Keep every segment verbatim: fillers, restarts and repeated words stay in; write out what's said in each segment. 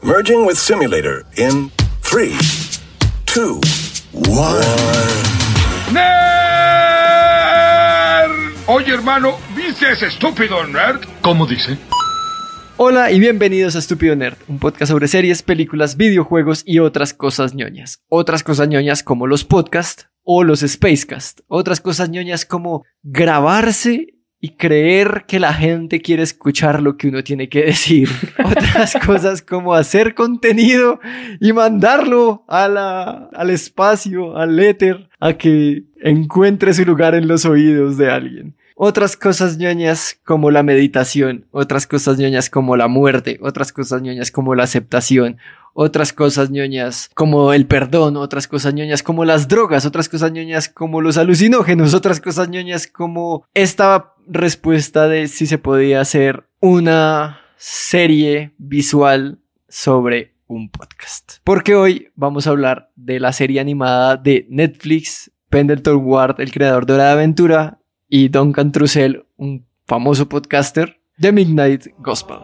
Merging with simulator in three, two, one. ¡Nerd! Oye, hermano, ¿viste ese estúpido nerd? ¿Cómo dice? Hola y bienvenidos a Estúpido Nerd, un podcast sobre series, películas, videojuegos y otras cosas ñoñas. Otras cosas ñoñas como los podcasts o los Spacecast. Otras cosas ñoñas como grabarse y creer que la gente quiere escuchar lo que uno tiene que decir. Otras cosas como hacer contenido y mandarlo a la, al espacio, al éter, a que encuentre su lugar en los oídos de alguien. Otras cosas ñoñas como la meditación, otras cosas ñoñas como la muerte, otras cosas ñoñas como la aceptación, otras cosas ñoñas como el perdón, otras cosas ñoñas como las drogas, otras cosas ñoñas como los alucinógenos, otras cosas ñoñas como esta respuesta de si se podía hacer una serie visual sobre un podcast. Porque hoy vamos a hablar de la serie animada de Netflix, Pendleton Ward, el creador de Hora de Aventura, y Duncan Trussell, un famoso podcaster, de Midnight Gospel.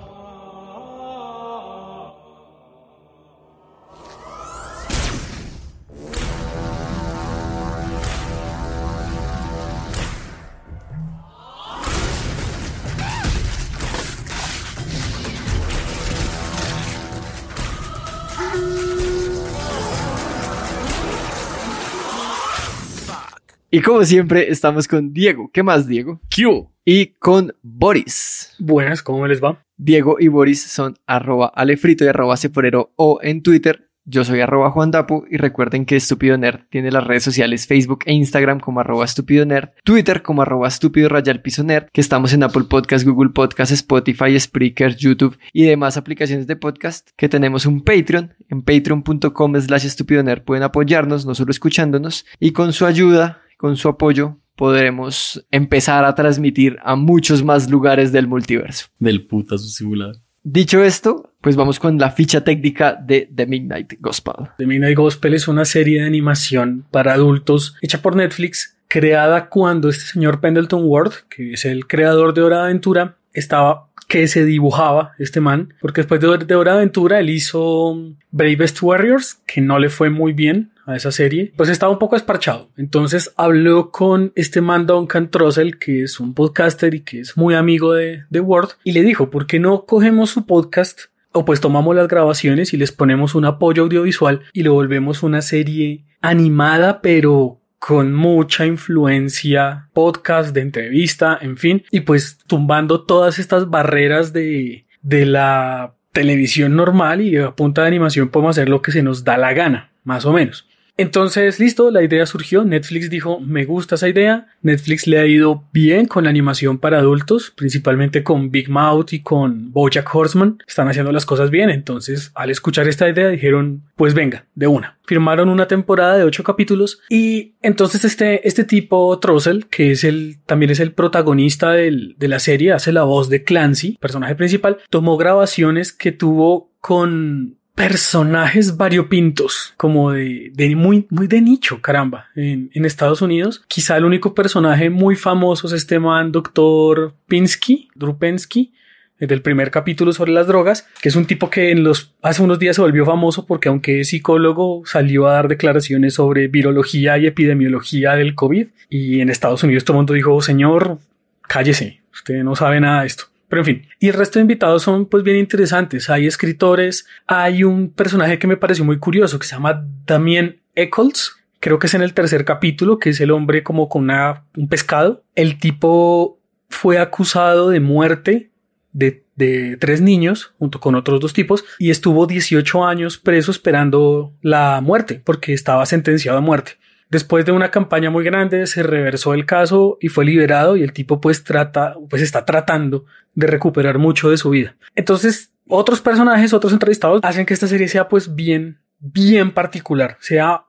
Y como siempre, estamos con Diego. ¿Qué más, Diego? ¿Qué? Y con Boris. Buenas, ¿cómo les va? Diego y Boris son arroba alefrito y arroba ceporero o en Twitter. Yo soy arroba Juan Dapu y recuerden que Estúpido Nerd tiene las redes sociales Facebook e Instagram como arroba Estúpido Nerd, Twitter como arroba Estúpido Rayal Piso Nerd, que estamos en Apple Podcast, Google Podcast, Spotify, Spreaker, YouTube y demás aplicaciones de podcast, que tenemos un Patreon, en patreon.com slash Estúpido Nerd pueden apoyarnos, no solo escuchándonos, y con su ayuda, con su apoyo, podremos empezar a transmitir a muchos más lugares del multiverso. Del putazo simulado. Dicho esto, pues vamos con la ficha técnica de The Midnight Gospel. The Midnight Gospel es una serie de animación para adultos hecha por Netflix, creada cuando este señor Pendleton Ward, que es el creador de Hora de Aventura, estaba que se dibujaba este man, porque después de, de Hora de Aventura él hizo Bravest Warriors, que no le fue muy bien a esa serie, pues estaba un poco esparchado. Entonces habló con este man Duncan Trussell, que es un podcaster y que es muy amigo de, de Ward, y le dijo, ¿por qué no cogemos su podcast o pues tomamos las grabaciones y les ponemos un apoyo audiovisual y lo volvemos una serie animada, pero con mucha influencia podcast, de entrevista, en fin, y pues tumbando todas estas barreras de, de la televisión normal, y a punta de animación podemos hacer lo que se nos da la gana, más o menos. Entonces, listo, la idea surgió, Netflix dijo, me gusta esa idea, Netflix le ha ido bien con la animación para adultos, principalmente con Big Mouth y con BoJack Horseman, están haciendo las cosas bien, entonces al escuchar esta idea dijeron, pues venga, de una. Firmaron una temporada de ocho capítulos y entonces este, este tipo Trussell, que es el, también es el protagonista del, de la serie, hace la voz de Clancy, personaje principal, tomó grabaciones que tuvo con personajes variopintos, como de, de muy, muy de nicho, caramba, en, en Estados Unidos. Quizá el único personaje muy famoso es este man, doctor Pinsky, Drew Pinsky, del primer capítulo sobre las drogas, que es un tipo que en los, hace unos días se volvió famoso porque aunque es psicólogo, salió a dar declaraciones sobre virología y epidemiología del COVID, y en Estados Unidos todo el mundo dijo, señor, cállese, usted no sabe nada de esto. Pero en fin, y el resto de invitados son pues bien interesantes. Hay escritores, hay un personaje que me pareció muy curioso que se llama Damien Eccles, creo que es en el tercer capítulo, que es el hombre como con una, un pescado. El tipo fue acusado de muerte de, de tres niños junto con otros dos tipos y estuvo dieciocho años preso esperando la muerte porque estaba sentenciado a muerte. Después de una campaña muy grande se reversó el caso y fue liberado y el tipo pues trata, pues está tratando de recuperar mucho de su vida. Entonces, otros personajes, otros entrevistados hacen que esta serie sea pues bien, bien particular, sea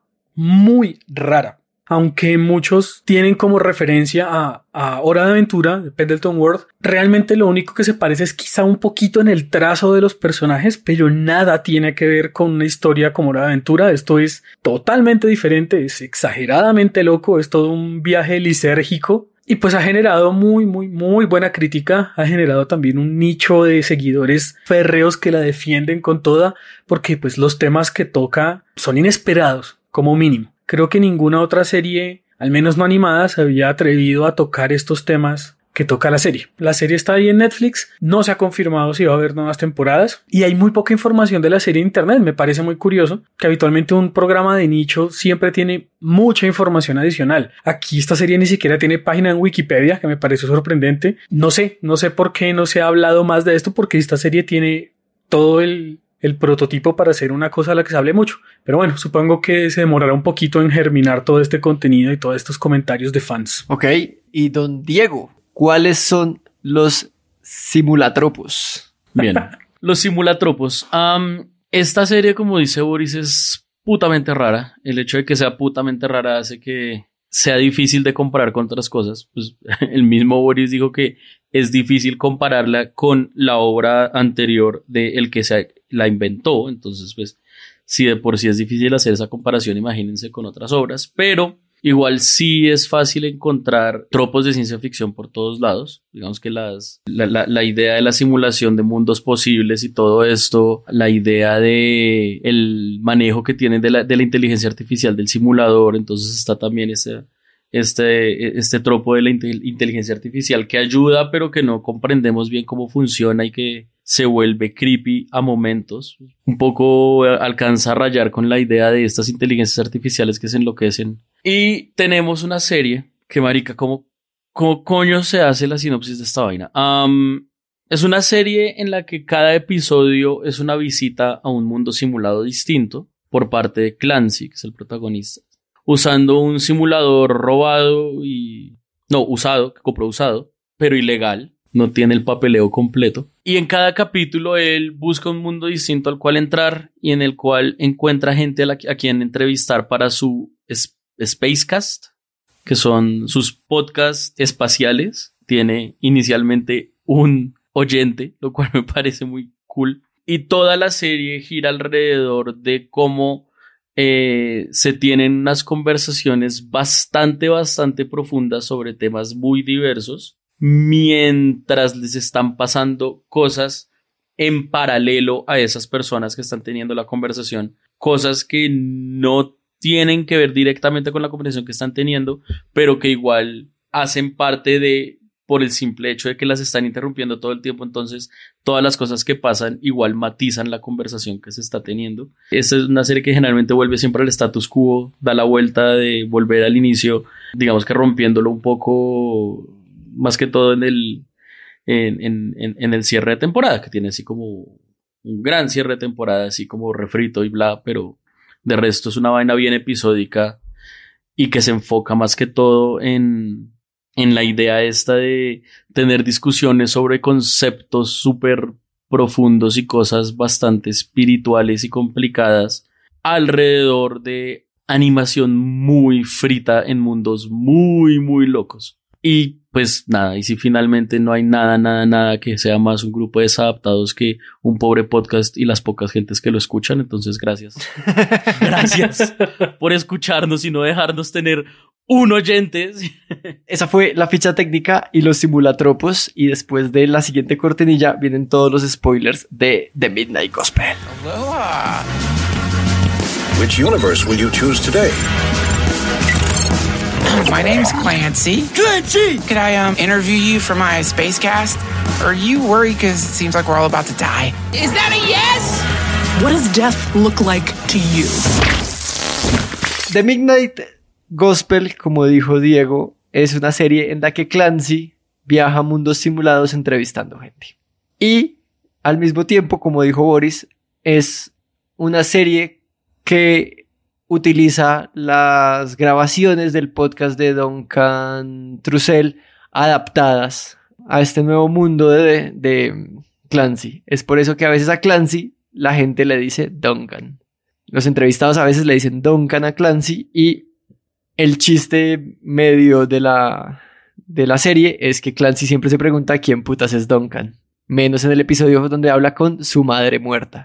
muy rara. Aunque muchos tienen como referencia a, a Hora de Aventura de Pendleton Ward, realmente lo único que se parece es quizá un poquito en el trazo de los personajes, pero nada tiene que ver con una historia como Hora de Aventura. Esto es totalmente diferente, es exageradamente loco, es todo un viaje lisérgico Y pues ha generado muy, muy, muy buena crítica. Ha generado también un nicho de seguidores férreos que la defienden con toda, porque pues los temas que toca son inesperados, como mínimo. Creo que ninguna otra serie, al menos no animada, se había atrevido a tocar estos temas que toca la serie. La serie está ahí en Netflix, no se ha confirmado si va a haber nuevas temporadas y hay muy poca información de la serie en internet. Me parece muy curioso que habitualmente un programa de nicho siempre tiene mucha información adicional. Aquí esta serie ni siquiera tiene página en Wikipedia, que me parece sorprendente. No sé, no sé por qué no se ha hablado más de esto, porque esta serie tiene todo el, el prototipo para hacer una cosa a la que se hable mucho. Pero bueno, supongo que se demorará un poquito en germinar todo este contenido y todos estos comentarios de fans. Ok, y don Diego, ¿cuáles son los simulatropos? Bien, los simulatropos. Um, esta serie, como dice Boris, es putamente rara. El hecho de que sea putamente rara hace que sea difícil de comparar con otras cosas. Pues el mismo Boris dijo que es difícil compararla con la obra anterior de el que se la inventó. Entonces, pues, si de por sí es difícil hacer esa comparación, imagínense con otras obras. Pero igual sí es fácil encontrar tropos de ciencia ficción por todos lados. Digamos que las, la, la, la idea de la simulación de mundos posibles y todo esto, la idea de el manejo que tienen de la, de la inteligencia artificial del simulador. Entonces está también ese, este, este tropo de la inteligencia artificial que ayuda, pero que no comprendemos bien cómo funciona y que se vuelve creepy a momentos. Un poco alcanza a rayar con la idea de estas inteligencias artificiales que se enloquecen. Y tenemos una serie que, marica, ¿cómo, cómo coño se hace la sinopsis de esta vaina? Um, es una serie en la que cada episodio es una visita a un mundo simulado distinto por parte de Clancy, que es el protagonista, usando un simulador robado y... no, usado, que compró usado, pero ilegal. No tiene el papeleo completo. Y en cada capítulo él busca un mundo distinto al cual entrar y en el cual encuentra gente a, la, a quien entrevistar para su es, Spacecast, que son sus podcasts espaciales. Tiene inicialmente un oyente, lo cual me parece muy cool. Y toda la serie gira alrededor de cómo eh, se tienen unas conversaciones bastante, bastante profundas sobre temas muy diversos, mientras les están pasando cosas en paralelo a esas personas que están teniendo la conversación, cosas que no tienen que ver directamente con la conversación que están teniendo, pero que igual hacen parte de, por el simple hecho de que las están interrumpiendo todo el tiempo. Entonces todas las cosas que pasan igual matizan la conversación que se está teniendo. Esta es una serie que generalmente vuelve siempre al status quo, da la vuelta de volver al inicio, digamos que rompiéndolo un poco, más que todo en el, en, en, en, en el cierre de temporada, que tiene así como un gran cierre de temporada, así como refrito y bla, pero de resto es una vaina bien episódica y que se enfoca más que todo en, en la idea esta de tener discusiones sobre conceptos súper profundos y cosas bastante espirituales y complicadas alrededor de animación muy frita en mundos muy, muy locos. Y pues nada, y si finalmente no hay nada, nada, nada que sea más un grupo de desadaptados que un pobre podcast y las pocas gentes que lo escuchan, entonces gracias. Gracias por escucharnos y no dejarnos tener un oyente. Esa fue la ficha técnica y los simulatropos, y después de la siguiente cortinilla vienen todos los spoilers de The Midnight Gospel. Aloha. Which universe will you choose today? My name's Clancy. Clancy! Could I um interview you for my Spacecast? Are you worried because it seems like we're all about to die? Is that a yes? What does death look like to you? The Midnight Gospel, como dijo Diego, es una serie en la que Clancy viaja a mundos simulados entrevistando gente. Y al mismo tiempo, como dijo Boris, es una serie que utiliza las grabaciones del podcast de Duncan Trussell adaptadas a este nuevo mundo de, de Clancy. Es por eso que a veces a Clancy la gente le dice Duncan. Los entrevistados a veces le dicen Duncan a Clancy, y el chiste medio de la, de la serie es que Clancy siempre se pregunta quién putas es Duncan. Menos en el episodio donde habla con su madre muerta,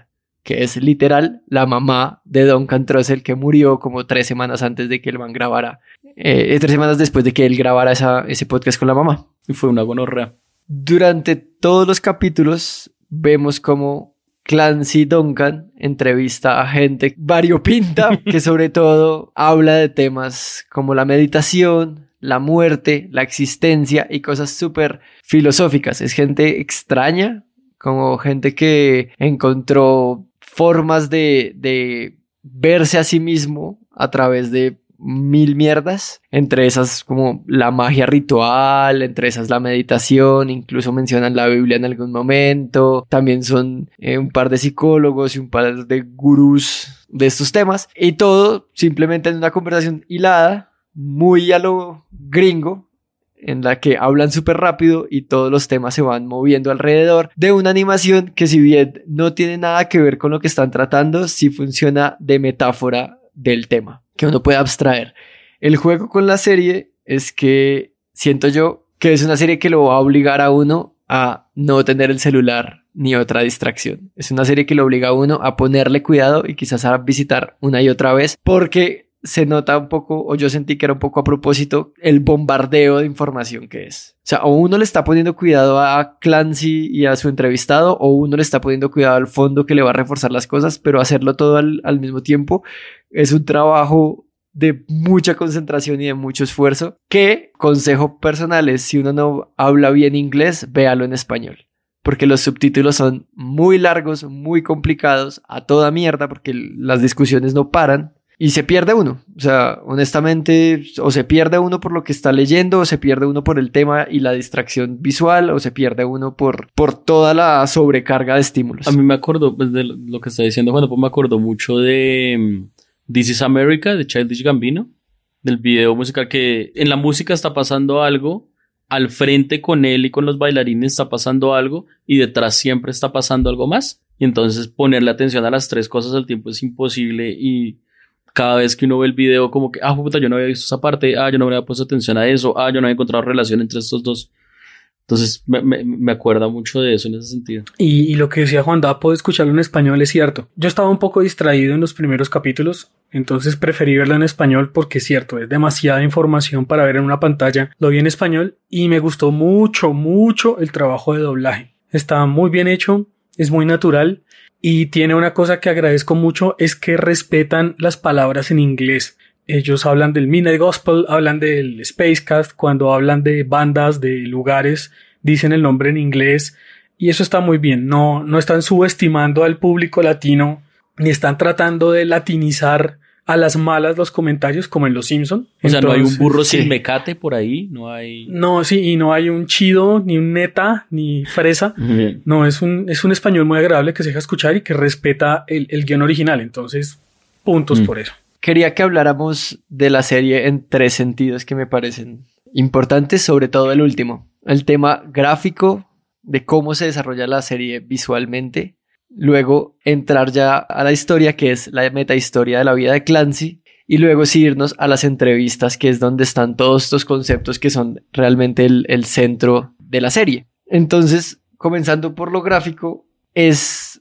que es literal la mamá de Duncan Trussell, que murió como tres semanas antes de que el man grabara, eh, tres semanas después de que él grabara esa, ese podcast con la mamá. Y fue una gonorrea. Durante todos los capítulos vemos como Clancy Duncan entrevista a gente variopinta que sobre todo habla de temas como la meditación, la muerte, la existencia y cosas súper filosóficas. Es gente extraña, como gente que encontró formas de, de verse a sí mismo a través de mil mierdas, entre esas como la magia ritual, entre esas la meditación, incluso mencionan la Biblia en algún momento, también son eh, un par de psicólogos y un par de gurús de estos temas, y todo simplemente en una conversación hilada, muy a lo gringo, en la que hablan súper rápido y todos los temas se van moviendo alrededor de una animación que, si bien no tiene nada que ver con lo que están tratando, sí funciona de metáfora del tema, que uno puede abstraer. El juego con la serie es que siento yo que es una serie que lo va a obligar a uno a no tener el celular ni otra distracción. Es una serie que lo obliga a uno a ponerle cuidado y quizás a visitar una y otra vez, porque se nota un poco, o yo sentí que era un poco a propósito, el bombardeo de información que es. O sea, o uno le está poniendo cuidado a Clancy y a su entrevistado, o uno le está poniendo cuidado al fondo que le va a reforzar las cosas, pero hacerlo todo al, al mismo tiempo es un trabajo de mucha concentración y de mucho esfuerzo, que, consejo personal, es: si uno no habla bien inglés, véalo en español, porque los subtítulos son muy largos, muy complicados, a toda mierda, porque las discusiones no paran. Y se pierde uno, o sea, honestamente, o se pierde uno por lo que está leyendo, o se pierde uno por el tema y la distracción visual, o se pierde uno por, por toda la sobrecarga de estímulos. A mí me acuerdo, pues, de lo que está diciendo Juan, pues me acuerdo mucho de um, This is America, de Childish Gambino, del video musical, que en la música está pasando algo, al frente con él y con los bailarines está pasando algo, y detrás siempre está pasando algo más, y entonces ponerle atención a las tres cosas al tiempo es imposible, y cada vez que uno ve el video, como que, ah, puta, yo no había visto esa parte, ah, yo no había puesto atención a eso, ah, yo no había encontrado relación entre estos dos. Entonces, me, me, me acuerda mucho de eso en ese sentido. Y, y lo que decía Juan, da, puedo escucharlo en español, es cierto. Yo estaba un poco distraído en los primeros capítulos, entonces preferí verlo en español porque es cierto, es demasiada información para ver en una pantalla. Lo vi en español y me gustó mucho, mucho el trabajo de doblaje. Está muy bien hecho, es muy natural. Y tiene una cosa que agradezco mucho, es que respetan las palabras en inglés. Ellos hablan del Midnight Gospel, hablan del Spacecast, cuando hablan de bandas, de lugares, dicen el nombre en inglés, y eso está muy bien. No, no están subestimando al público latino, ni están tratando de latinizar a las malas los comentarios como en Los Simpson. O sea, Entonces, no hay un burro sí. sin mecate por ahí, no hay... No, sí, y no hay un chido, ni un neta, ni fresa. Bien. No, es un, es un español muy agradable que se deja escuchar y que respeta el, el guión original. Entonces, puntos mm. por eso. Quería que habláramos de la serie en tres sentidos que me parecen importantes, sobre todo el último. El tema gráfico, de cómo se desarrolla la serie visualmente. Luego entrar ya a la historia, que es la metahistoria de la vida de Clancy, y luego sí irnos a las entrevistas, que es donde están todos estos conceptos que son realmente el, el centro de la serie. Entonces, comenzando por lo gráfico, es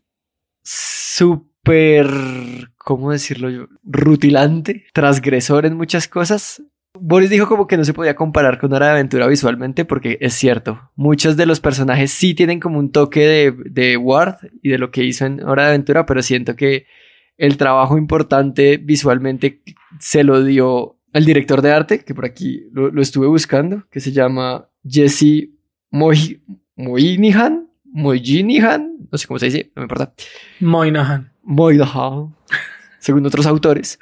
súper, ¿cómo decirlo yo? Rutilante, transgresor en muchas cosas. Boris dijo como que no se podía comparar con Hora de Aventura visualmente, porque es cierto, muchos de los personajes sí tienen como un toque de, de Ward y de lo que hizo en Hora de Aventura, pero siento que el trabajo importante visualmente se lo dio al director de arte, que por aquí lo, lo estuve buscando, que se llama Jesse Moy, Moynihan, Moynihan, no sé cómo se dice, no me importa. Moynihan. Moynihan. Según otros autores.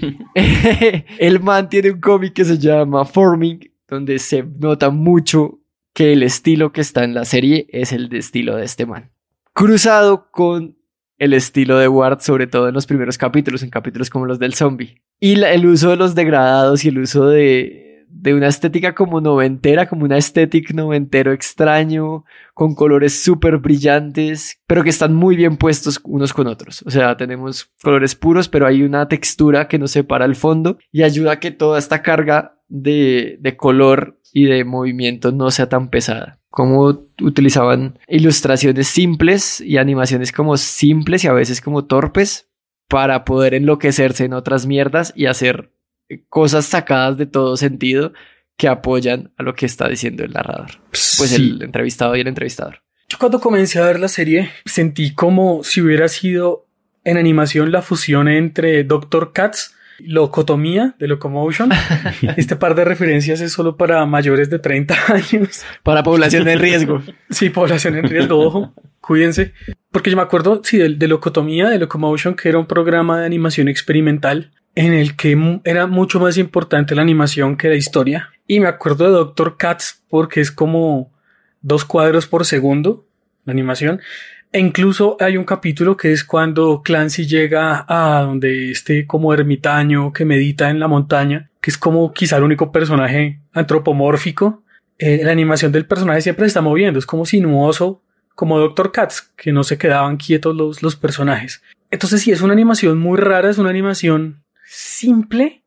El man tiene un cómic que se llama Forming, donde se nota mucho que el estilo que está en la serie es el de estilo de este man, cruzado con el estilo de Ward, sobre todo en los primeros capítulos, en capítulos como los del zombie. Y la, el uso de los degradados y el uso de, de una estética como noventera, como una estética noventero extraño, con colores súper brillantes, pero que están muy bien puestos unos con otros. O sea, tenemos colores puros, pero hay una textura que nos separa el fondo y ayuda a que toda esta carga de, de color y de movimiento no sea tan pesada. Cómo utilizaban ilustraciones simples y animaciones como simples y a veces como torpes para poder enloquecerse en otras mierdas y hacer cosas sacadas de todo sentido que apoyan a lo que está diciendo el narrador. Pues sí. El entrevistado y el entrevistador. Yo cuando comencé a ver la serie sentí como si hubiera sido en animación la fusión entre Doctor Katz, Locotomía de Locomotion. Este par de referencias es solo para mayores de treinta años. Para población en riesgo. Sí, población en riesgo, ojo, cuídense. Porque yo me acuerdo, sí, de, de Locotomía, de Locomotion, que era un programa de animación experimental en el que mu- era mucho más importante la animación que la historia. Y me acuerdo de Doctor Katz porque es como dos cuadros por segundo la animación. E incluso hay un capítulo que es cuando Clancy llega a donde este como ermitaño que medita en la montaña, que es como quizá el único personaje antropomórfico. Eh, la animación del personaje siempre se está moviendo, es como sinuoso, como Doctor Katz, que no se quedaban quietos los, los personajes. Entonces sí, es una animación muy rara, es una animación simple,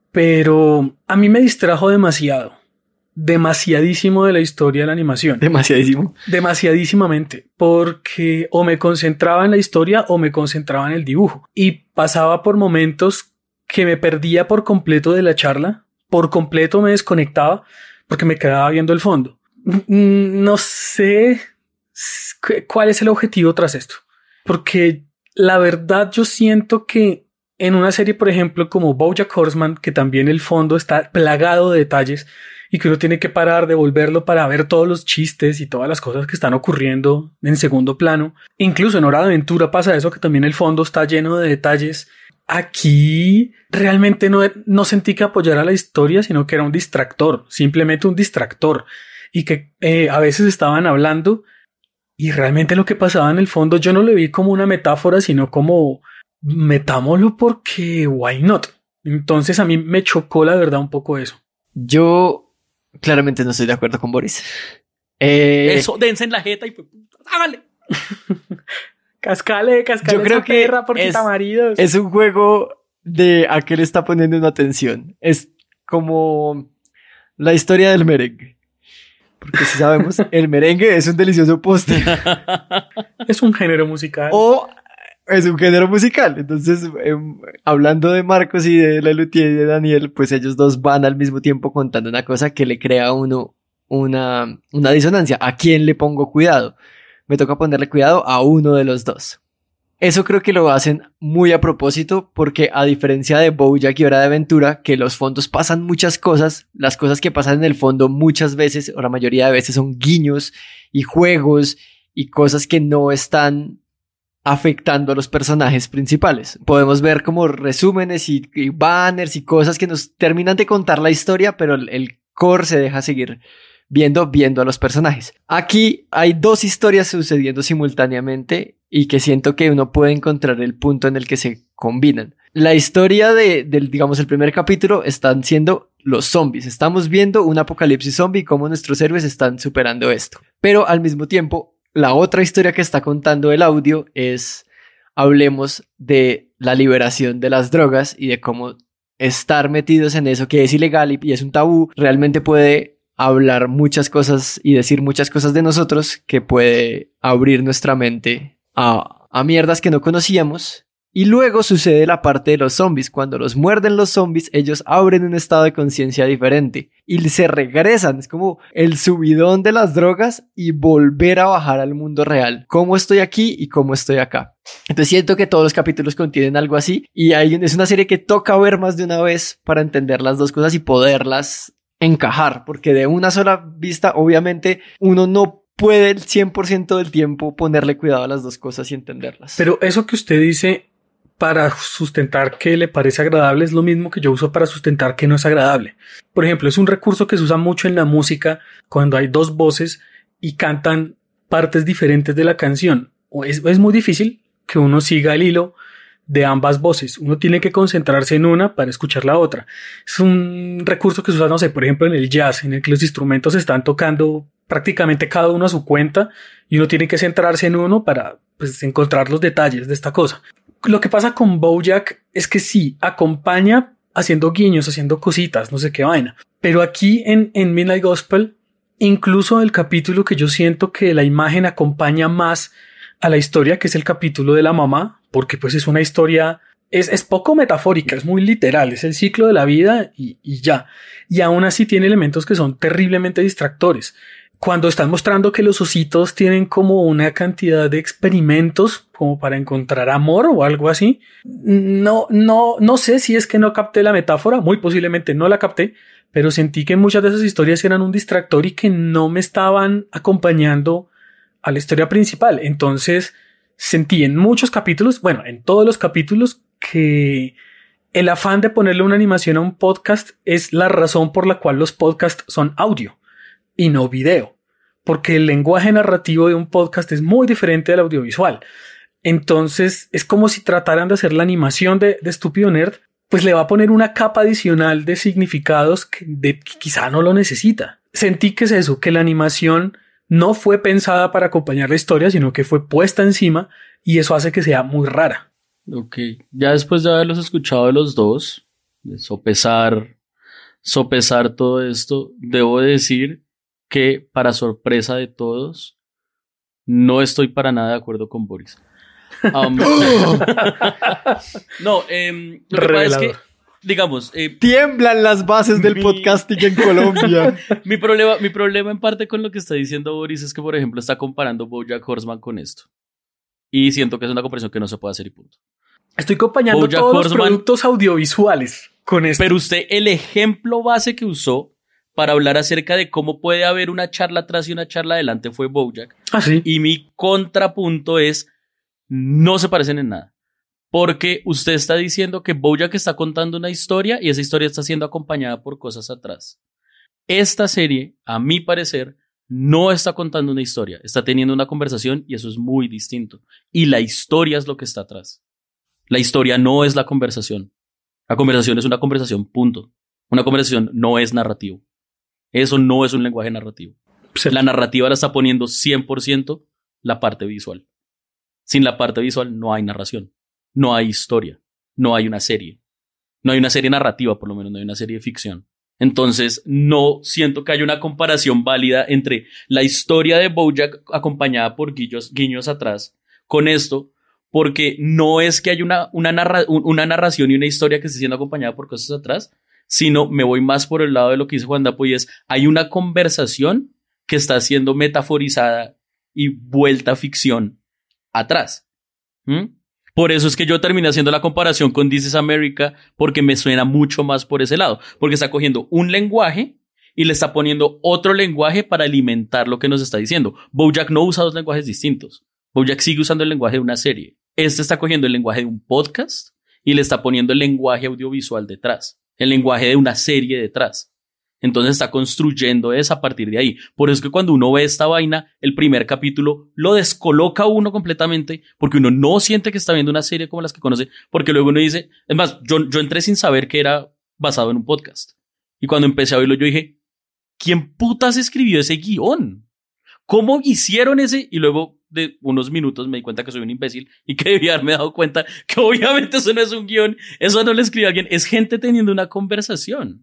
pero a mí me distrajo demasiado. Demasiadísimo de la historia de la animación. Demasiadísimo. Demasiadísimamente. Porque o me concentraba en la historia o me concentraba en el dibujo. Y pasaba por momentos que me perdía por completo de la charla. Por completo me desconectaba porque me quedaba viendo el fondo. No sé cuál es el objetivo tras esto. Porque la verdad yo siento que en una serie, por ejemplo, como BoJack Horseman, que también el fondo está plagado de detalles y que uno tiene que parar de volverlo para ver todos los chistes y todas las cosas que están ocurriendo en segundo plano. Incluso en Hora de Aventura pasa eso, que también el fondo está lleno de detalles. Aquí realmente no, no sentí que apoyara la historia, sino que era un distractor, simplemente un distractor. Y que eh, a veces estaban hablando y realmente lo que pasaba en el fondo yo no lo vi como una metáfora, sino como metámoslo porque why not. Entonces a mí me chocó la verdad un poco eso. Yo claramente no estoy de acuerdo con Boris. Eh, Eso, dense en la jeta y pues, hágale. Cascale, cascale. Yo creo que es, maridos. es un juego de a qué le está poniendo una atención. Es como la historia del merengue. Porque si sabemos, el merengue es un delicioso postre. Es un género musical. O es un género musical. Entonces, eh, hablando de Marcos y de Lelutier y de Daniel, pues ellos dos van al mismo tiempo contando una cosa que le crea a uno una, una disonancia. ¿A quién le pongo cuidado? Me toca ponerle cuidado a uno de los dos. Eso creo que lo hacen muy a propósito porque a diferencia de BoJack y Hora de Aventura, que los fondos pasan muchas cosas, las cosas que pasan en el fondo muchas veces o la mayoría de veces son guiños y juegos y cosas que no están afectando a los personajes principales. Podemos ver como resúmenes y, y banners y cosas que nos terminan de contar la historia, pero el, el core se deja seguir viendo, viendo a los personajes. Aquí hay dos historias sucediendo simultáneamente y que siento que uno puede encontrar el punto en el que se combinan. La historia de, del, digamos, el primer capítulo están siendo los zombies. Estamos viendo un apocalipsis zombie y cómo nuestros héroes están superando esto. Pero al mismo tiempo, la otra historia que está contando el audio es, hablemos de la liberación de las drogas y de cómo estar metidos en eso que es ilegal y, y es un tabú, realmente puede hablar muchas cosas y decir muchas cosas de nosotros que puede abrir nuestra mente a, a mierdas que no conocíamos. Y luego sucede la parte de los zombies. Cuando los muerden los zombies, ellos abren un estado de conciencia diferente y se regresan. Es como el subidón de las drogas y volver a bajar al mundo real. ¿Cómo estoy aquí y cómo estoy acá? Entonces siento que todos los capítulos contienen algo así y hay, es una serie que toca ver más de una vez para entender las dos cosas y poderlas encajar, porque de una sola vista obviamente uno no puede el cien por ciento del tiempo ponerle cuidado a las dos cosas y entenderlas. Pero eso que usted dice para sustentar que le parece agradable es lo mismo que yo uso para sustentar que no es agradable. Por ejemplo, es un recurso que se usa mucho en la música cuando hay dos voces y cantan partes diferentes de la canción. O es, es muy difícil que uno siga el hilo de ambas voces. Uno tiene que concentrarse en una para escuchar la otra. Es un recurso que se usa, no sé, por ejemplo en el jazz, en el que los instrumentos están tocando prácticamente cada uno a su cuenta y uno tiene que centrarse en uno para pues, encontrar los detalles de esta cosa. Lo que pasa con BoJack es que sí, acompaña haciendo guiños, haciendo cositas, no sé qué vaina. Pero aquí en, en Midnight Gospel, incluso el capítulo que yo siento que la imagen acompaña más a la historia, que es el capítulo de la mamá, porque pues es una historia, es, es poco metafórica, es muy literal, es el ciclo de la vida y, y ya. Y aún así tiene elementos que son terriblemente distractores. Cuando están mostrando que los ositos tienen como una cantidad de experimentos como para encontrar amor o algo así, no, no, no sé si es que no capté la metáfora, muy posiblemente no la capté, pero sentí que muchas de esas historias eran un distractor y que no me estaban acompañando a la historia principal. Entonces sentí en muchos capítulos, bueno, en todos los capítulos, que el afán de ponerle una animación a un podcast es la razón por la cual los podcasts son audio y no video, porque el lenguaje narrativo de un podcast es muy diferente del audiovisual. Entonces es como si trataran de hacer la animación de, de Estúpido Nerd, pues le va a poner una capa adicional de significados que, de, que quizá no lo necesita. Sentí que es eso, que la animación no fue pensada para acompañar la historia, sino que fue puesta encima y eso hace que sea muy rara. Ok, ya después de haberlos escuchado de los dos, de sopesar, sopesar todo esto, debo decir que para sorpresa de todos, no estoy para nada de acuerdo con Boris. Um, no, eh, lo que pasa es que, digamos... Eh, Tiemblan las bases del mi, podcasting en Colombia. mi, problema, mi problema en parte con lo que está diciendo Boris es que, por ejemplo, está comparando BoJack Horseman con esto. Y siento que es una comparación que no se puede hacer y punto. Estoy acompañando BoJack todos Horseman, los productos audiovisuales con esto. Pero usted, el ejemplo base que usó para hablar acerca de cómo puede haber una charla atrás y una charla adelante fue BoJack. ¿Ah, sí? Y mi contrapunto es, no se parecen en nada. Porque usted está diciendo que BoJack está contando una historia y esa historia está siendo acompañada por cosas atrás. Esta serie, a mi parecer, no está contando una historia. Está teniendo una conversación y eso es muy distinto. Y la historia es lo que está atrás. La historia no es la conversación. La conversación es una conversación, punto. Una conversación no es narrativo. Eso no es un lenguaje narrativo. Sí. La narrativa la está poniendo cien por ciento la parte visual. Sin la parte visual no hay narración. No hay historia, no hay una serie, no hay una serie narrativa, por lo menos no hay una serie de ficción. Entonces no siento que haya una comparación válida entre la historia de BoJack acompañada por guiños, guiños atrás con esto, porque no es que haya una, una, narra, una narración y una historia que esté siendo acompañada por cosas atrás, sino me voy más por el lado de lo que dice Juan Dapo y es, hay una conversación que está siendo metaforizada y vuelta a ficción atrás. ¿Mm? Por eso es que yo terminé haciendo la comparación con This is America, porque me suena mucho más por ese lado, porque está cogiendo un lenguaje y le está poniendo otro lenguaje para alimentar lo que nos está diciendo. BoJack no usa dos lenguajes distintos. BoJack sigue usando el lenguaje de una serie. Este está cogiendo el lenguaje de un podcast y le está poniendo el lenguaje audiovisual detrás, el lenguaje de una serie detrás. Entonces está construyendo eso a partir de ahí. Por eso es que cuando uno ve esta vaina, el primer capítulo lo descoloca uno completamente, porque uno no siente que está viendo una serie como las que conoce, porque luego uno dice, es más, yo, yo entré sin saber que era basado en un podcast. Y cuando empecé a oírlo yo dije, ¿quién putas escribió ese guión? ¿Cómo hicieron ese? Y luego de unos minutos me di cuenta que soy un imbécil y que debía haberme dado cuenta que obviamente eso no es un guión, eso no lo escribió alguien, es gente teniendo una conversación.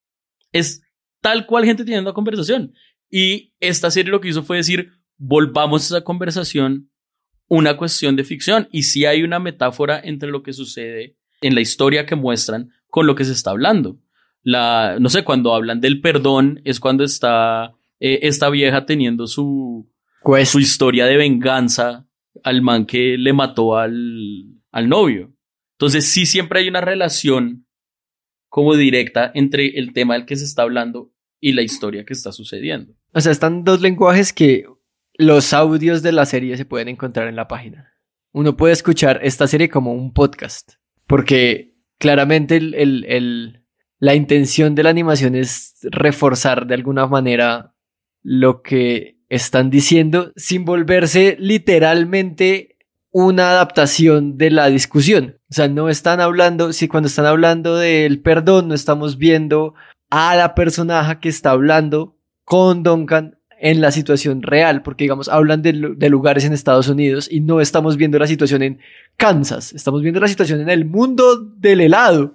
Es tal cual gente teniendo una conversación. Y esta serie lo que hizo fue decir, volvamos a esa conversación una cuestión de ficción. Y sí hay una metáfora entre lo que sucede en la historia que muestran con lo que se está hablando. La, no sé, cuando hablan del perdón es cuando está eh, esta vieja teniendo su, su historia de venganza al man que le mató al, al novio. Entonces sí siempre hay una relación como directa entre el tema del que se está hablando y la historia que está sucediendo. O sea, están dos lenguajes que los audios de la serie se pueden encontrar en la página. Uno puede escuchar esta serie como un podcast, porque claramente el, el, el, la intención de la animación es reforzar de alguna manera lo que están diciendo sin volverse literalmente una adaptación de la discusión. O sea, no están hablando, si cuando están hablando del perdón, no estamos viendo a la personaje que está hablando con Duncan en la situación real, porque digamos, hablan de, de lugares en Estados Unidos y no estamos viendo la situación en Kansas, estamos viendo la situación en el mundo del helado.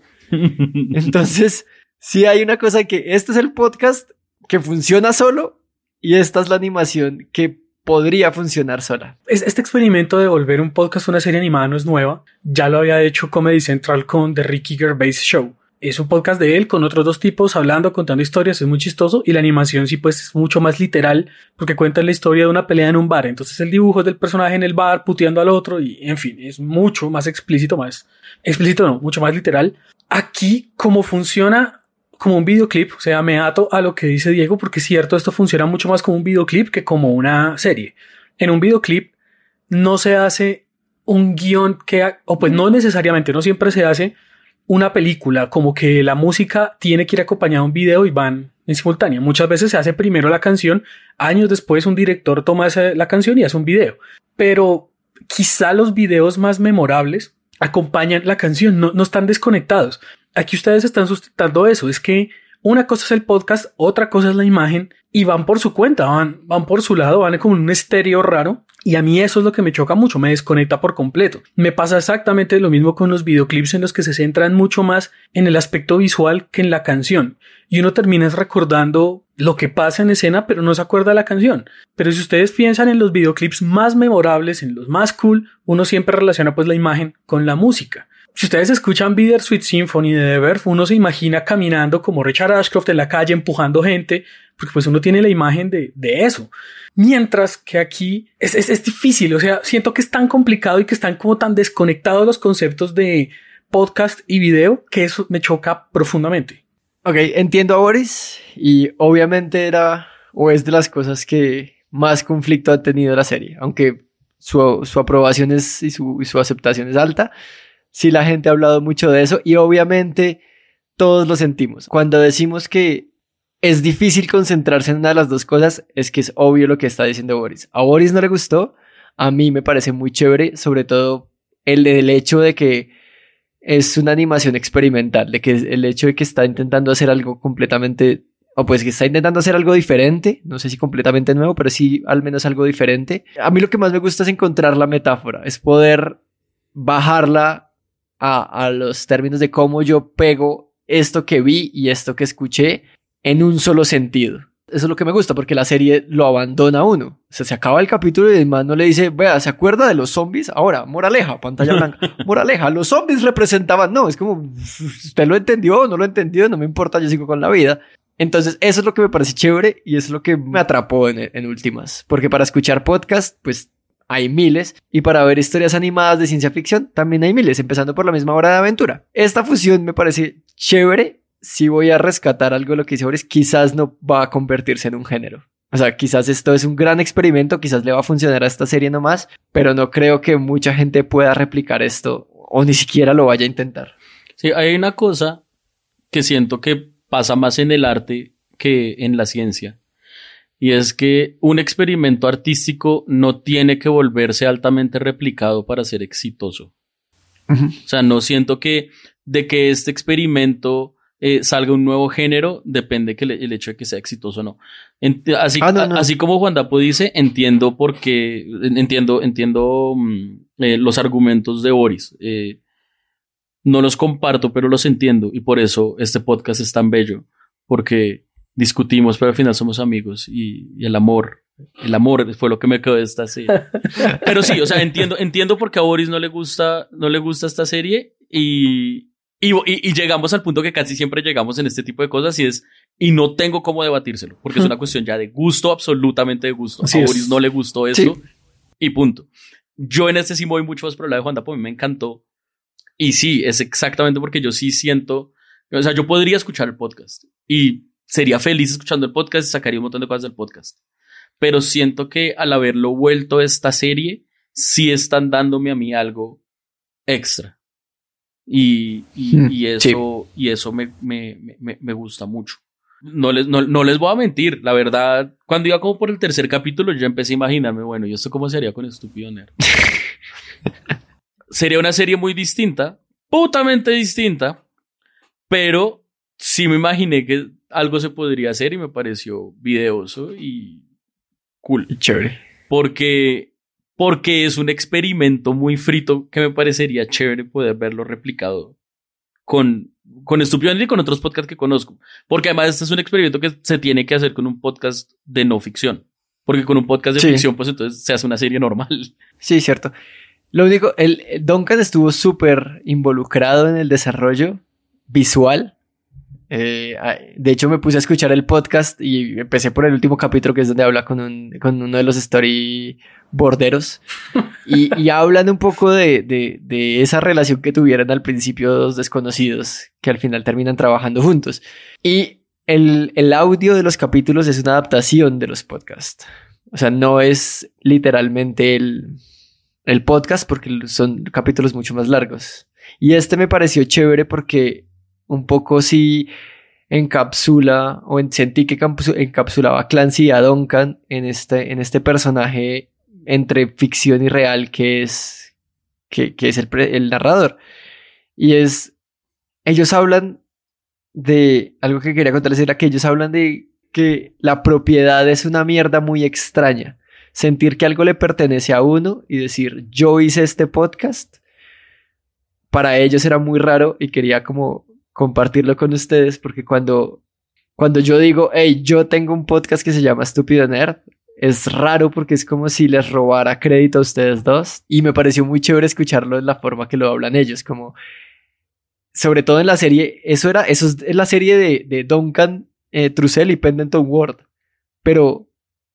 Entonces, sí hay una cosa que este es el podcast que funciona solo y esta es la animación que podría funcionar sola. Este experimento de volver un podcast una serie animada no es nueva. Ya lo había hecho Comedy Central con The Ricky Gervais Show. Es un podcast de él con otros dos tipos hablando, contando historias, es muy chistoso, y la animación sí pues es mucho más literal porque cuenta la historia de una pelea en un bar. Entonces el dibujo es del personaje en el bar puteando al otro y en fin, es mucho más explícito, más explícito no, mucho más literal. Aquí como funciona como un videoclip, o sea, me ato a lo que dice Diego porque es cierto, esto funciona mucho más como un videoclip que como una serie. En un videoclip no se hace un guión que, o pues no necesariamente, no siempre se hace una película, como que la música tiene que ir acompañada de un video y van en simultánea. Muchas veces se hace primero la canción, años después un director toma esa, la canción y hace un video. Pero quizá los videos más memorables acompañan la canción, no, no están desconectados. Aquí ustedes están sustentando eso, es que una cosa es el podcast, otra cosa es la imagen y van por su cuenta, van, van por su lado, van como en un estéreo raro y a mí eso es lo que me choca mucho, me desconecta por completo. Me pasa exactamente lo mismo con los videoclips en los que se centran mucho más en el aspecto visual que en la canción y uno termina recordando lo que pasa en escena pero no se acuerda de la canción. Pero si ustedes piensan en los videoclips más memorables, en los más cool, uno siempre relaciona pues la imagen con la música. Si ustedes escuchan Bittersweet Symphony de The Verve, uno se imagina caminando como Richard Ashcroft en la calle empujando gente, porque pues uno tiene la imagen de, de eso. Mientras que aquí es, es, es difícil, o sea, siento que es tan complicado y que están como tan desconectados los conceptos de podcast y video que eso me choca profundamente. Ok, entiendo a Boris y obviamente era o es de las cosas que más conflicto ha tenido la serie, aunque su, su aprobación es, y, su, y su aceptación es alta. Sí, la gente ha hablado mucho de eso y obviamente todos lo sentimos. Cuando decimos que es difícil concentrarse en una de las dos cosas, es que es obvio lo que está diciendo Boris. A Boris no le gustó, a mí me parece muy chévere, sobre todo el, el hecho de que es una animación experimental, de que el hecho de que está intentando hacer algo completamente, o pues que está intentando hacer algo diferente, no sé si completamente nuevo, pero sí al menos algo diferente. A mí lo que más me gusta es encontrar la metáfora, es poder bajarla A, a los términos de cómo yo pego esto que vi y esto que escuché en un solo sentido. Eso es lo que me gusta porque la serie lo abandona a uno. O sea, se acaba el capítulo y el man no le dice, vea, ¿se acuerda de los zombies? Ahora, moraleja, pantalla blanca. Moraleja, los zombies representaban... No, es como, ¿usted lo entendió o no lo entendió? No me importa, yo sigo con la vida. Entonces, eso es lo que me parece chévere y eso es lo que me atrapó en, en últimas. Porque para escuchar podcast, pues... hay miles, y para ver historias animadas de ciencia ficción también hay miles, empezando por la misma Hora de Aventura. Esta fusión me parece chévere. Si voy a rescatar algo de lo que dice Boris, quizás no va a convertirse en un género. O sea, quizás esto es un gran experimento, quizás le va a funcionar a esta serie nomás, pero no creo que mucha gente pueda replicar esto o ni siquiera lo vaya a intentar. Sí, hay una cosa que siento que pasa más en el arte que en la ciencia. Y es que un experimento artístico no tiene que volverse altamente replicado para ser exitoso. Uh-huh. O sea, no siento que de que este experimento eh, salga un nuevo género, depende que le, el hecho de que sea exitoso o no. Ent- así, ah, no, no. A, así como Juan Dapo dice, entiendo por qué, entiendo, entiendo um, eh, los argumentos de Boris. Eh, no los comparto, pero los entiendo. Y por eso este podcast es tan bello. Porque discutimos, pero al final somos amigos y, y el amor, el amor fue lo que me quedó de esta serie. Pero sí, o sea, entiendo, entiendo por qué a Boris no le gusta, no le gusta esta serie y, y, y, y llegamos al punto que casi siempre llegamos en este tipo de cosas y es, y no tengo cómo debatírselo, porque es una cuestión ya de gusto, absolutamente de gusto. Así a Boris es. No le gustó eso sí. Y punto. Yo en este sí me voy mucho más por el lado de Juan Dapo, a mí me encantó y sí, es exactamente porque yo sí siento, o sea, yo podría escuchar el podcast y sería feliz escuchando el podcast y sacaría un montón de cosas del podcast. Pero siento que al haberlo vuelto esta serie, sí están dándome a mí algo extra. Y, y, mm, y eso, sí. y eso me, me, me, me gusta mucho. No les, no, no les voy a mentir, la verdad, cuando iba como por el tercer capítulo, yo empecé a imaginarme, bueno, ¿y esto cómo sería con Estúpido Nerd? Sería una serie muy distinta, putamente distinta, pero sí me imaginé que algo se podría hacer y me pareció videoso y cool. Chévere. Porque, porque es un experimento muy frito que me parecería chévere poder verlo replicado con, con Estúpido Nerd y con otros podcasts que conozco. Porque además este es un experimento que se tiene que hacer con un podcast de no ficción. Porque con un podcast de Sí. ficción, pues entonces se hace una serie normal. Sí, cierto. Lo único, el, el Duncan estuvo súper involucrado en el desarrollo visual. Eh, ah, de hecho, me puse a escuchar el podcast y empecé por el último capítulo, que es donde habla con, un, con uno de los storyboarderos. y, y hablan un poco de, de, de esa relación que tuvieron al principio dos desconocidos, que al final terminan trabajando juntos. Y el, el audio de los capítulos es una adaptación de los podcasts. O sea, no es literalmente el... el podcast, porque son capítulos mucho más largos. Y este me pareció chévere porque un poco sí encapsula, o en, sentí que encapsulaba a Clancy y a Duncan en este, en este personaje entre ficción y real que es, que, que es el, pre, el narrador. Y es, ellos hablan de, algo que quería contarles era que ellos hablan de que la propiedad es una mierda muy extraña. Sentir que algo le pertenece a uno y decir, yo hice este podcast, para ellos era muy raro y quería como compartirlo con ustedes, porque cuando, cuando yo digo, hey, yo tengo un podcast que se llama Estúpido Nerd, es raro porque es como si les robara crédito a ustedes dos, y me pareció muy chévere escucharlo en la forma que lo hablan ellos, como, sobre todo en la serie, eso era, eso es la serie de, de Duncan, eh, Trussell y Pendleton Ward, pero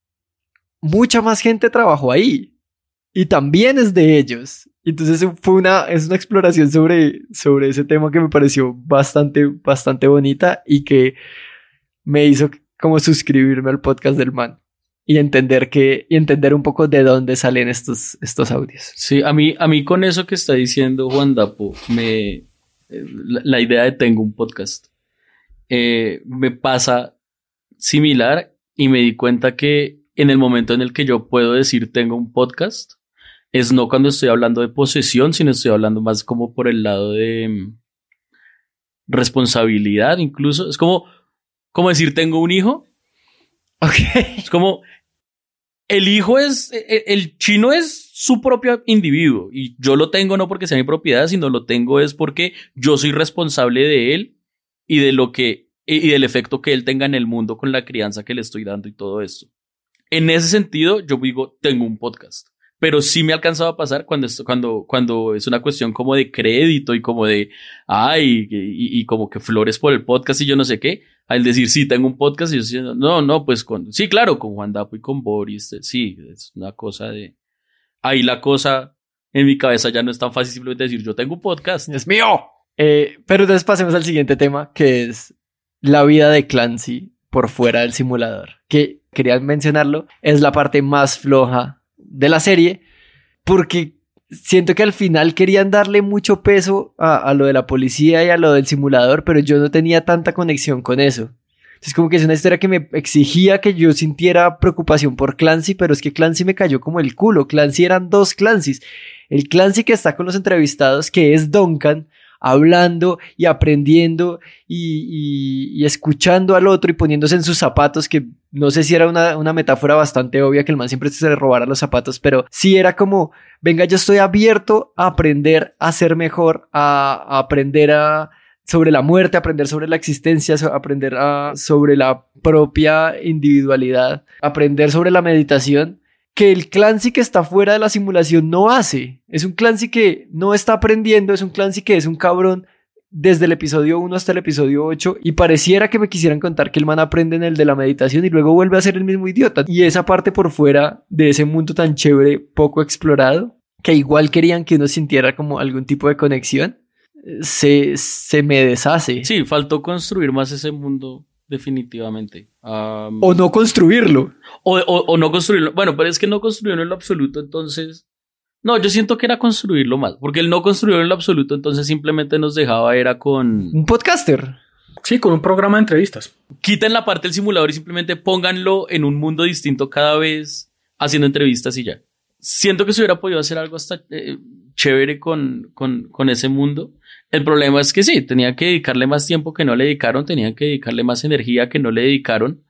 mucha más gente trabajó ahí y también es de ellos. Entonces fue una, es una exploración sobre, sobre ese tema que me pareció bastante, bastante bonita y que me hizo como suscribirme al podcast del man y entender que, y entender un poco de dónde salen estos, estos audios. Sí, a mí, a mí con eso que está diciendo Juan Dapo, me, la, la idea de tengo un podcast, eh, me pasa similar y me di cuenta que en el momento en el que yo puedo decir tengo un podcast, es no cuando estoy hablando de posesión, sino estoy hablando más como por el lado de um, responsabilidad, incluso. Es como, como decir tengo un hijo. Okay. Es como, el hijo es, el, el chino es su propio individuo y yo lo tengo no porque sea mi propiedad, sino lo tengo es porque yo soy responsable de él y de lo que, y del efecto que él tenga en el mundo con la crianza que le estoy dando y todo esto. En ese sentido, yo digo, tengo un podcast. Pero sí me ha alcanzado a pasar cuando, cuando, cuando es una cuestión como de crédito y como de, ay, y, y como que flores por el podcast y yo no sé qué. Al decir, sí, tengo un podcast y yo estoy, no, no, pues con, sí, claro, con Juan Dapo y con Boris, sí, es una cosa de, ahí la cosa en mi cabeza ya no es tan fácil simplemente decir, yo tengo un podcast. ¡Es mío! Eh, pero entonces pasemos al siguiente tema, que es la vida de Clancy por fuera del simulador. Que, quería mencionarlo, es la parte más floja de la serie, porque siento que al final querían darle mucho peso a, a lo de la policía y a lo del simulador, pero yo no tenía tanta conexión con eso. Entonces como que es una historia que me exigía que yo sintiera preocupación por Clancy, pero es que Clancy me cayó como el culo. Clancy eran dos Clancys. El Clancy que está con los entrevistados, que es Duncan, hablando y aprendiendo y, y, y escuchando al otro y poniéndose en sus zapatos, que no sé si era una, una metáfora bastante obvia que el man siempre se le robara los zapatos, pero sí era como, venga, yo estoy abierto a aprender a ser mejor, a, a aprender a, sobre la muerte, aprender sobre la existencia, aprender a, sobre la propia individualidad, aprender sobre la meditación, que el Clancy que está fuera de la simulación no hace. Es un Clancy que no está aprendiendo, es un Clancy que es un cabrón desde el episodio uno hasta el episodio ocho, y pareciera que me quisieran contar que el man aprende en el de la meditación y luego vuelve a ser el mismo idiota. Y esa parte por fuera de ese mundo tan chévere, poco explorado, que igual querían que uno sintiera como algún tipo de conexión, se, se me deshace. Sí, faltó construir más ese mundo. Definitivamente. Um, o no construirlo. O, o, o no construirlo. Bueno, pero es que no construirlo en lo absoluto, entonces... No, yo siento que era construirlo más. Porque el no construirlo en lo absoluto, entonces simplemente nos dejaba, era con... Un podcaster. Sí, con un programa de entrevistas. Quiten la parte del simulador y simplemente pónganlo en un mundo distinto cada vez, haciendo entrevistas y ya. Siento que se hubiera podido hacer algo hasta... Eh, chévere con, con, con ese mundo. El problema es que sí, tenía que dedicarle más tiempo que no le dedicaron, tenía que dedicarle más energía que no le dedicaron.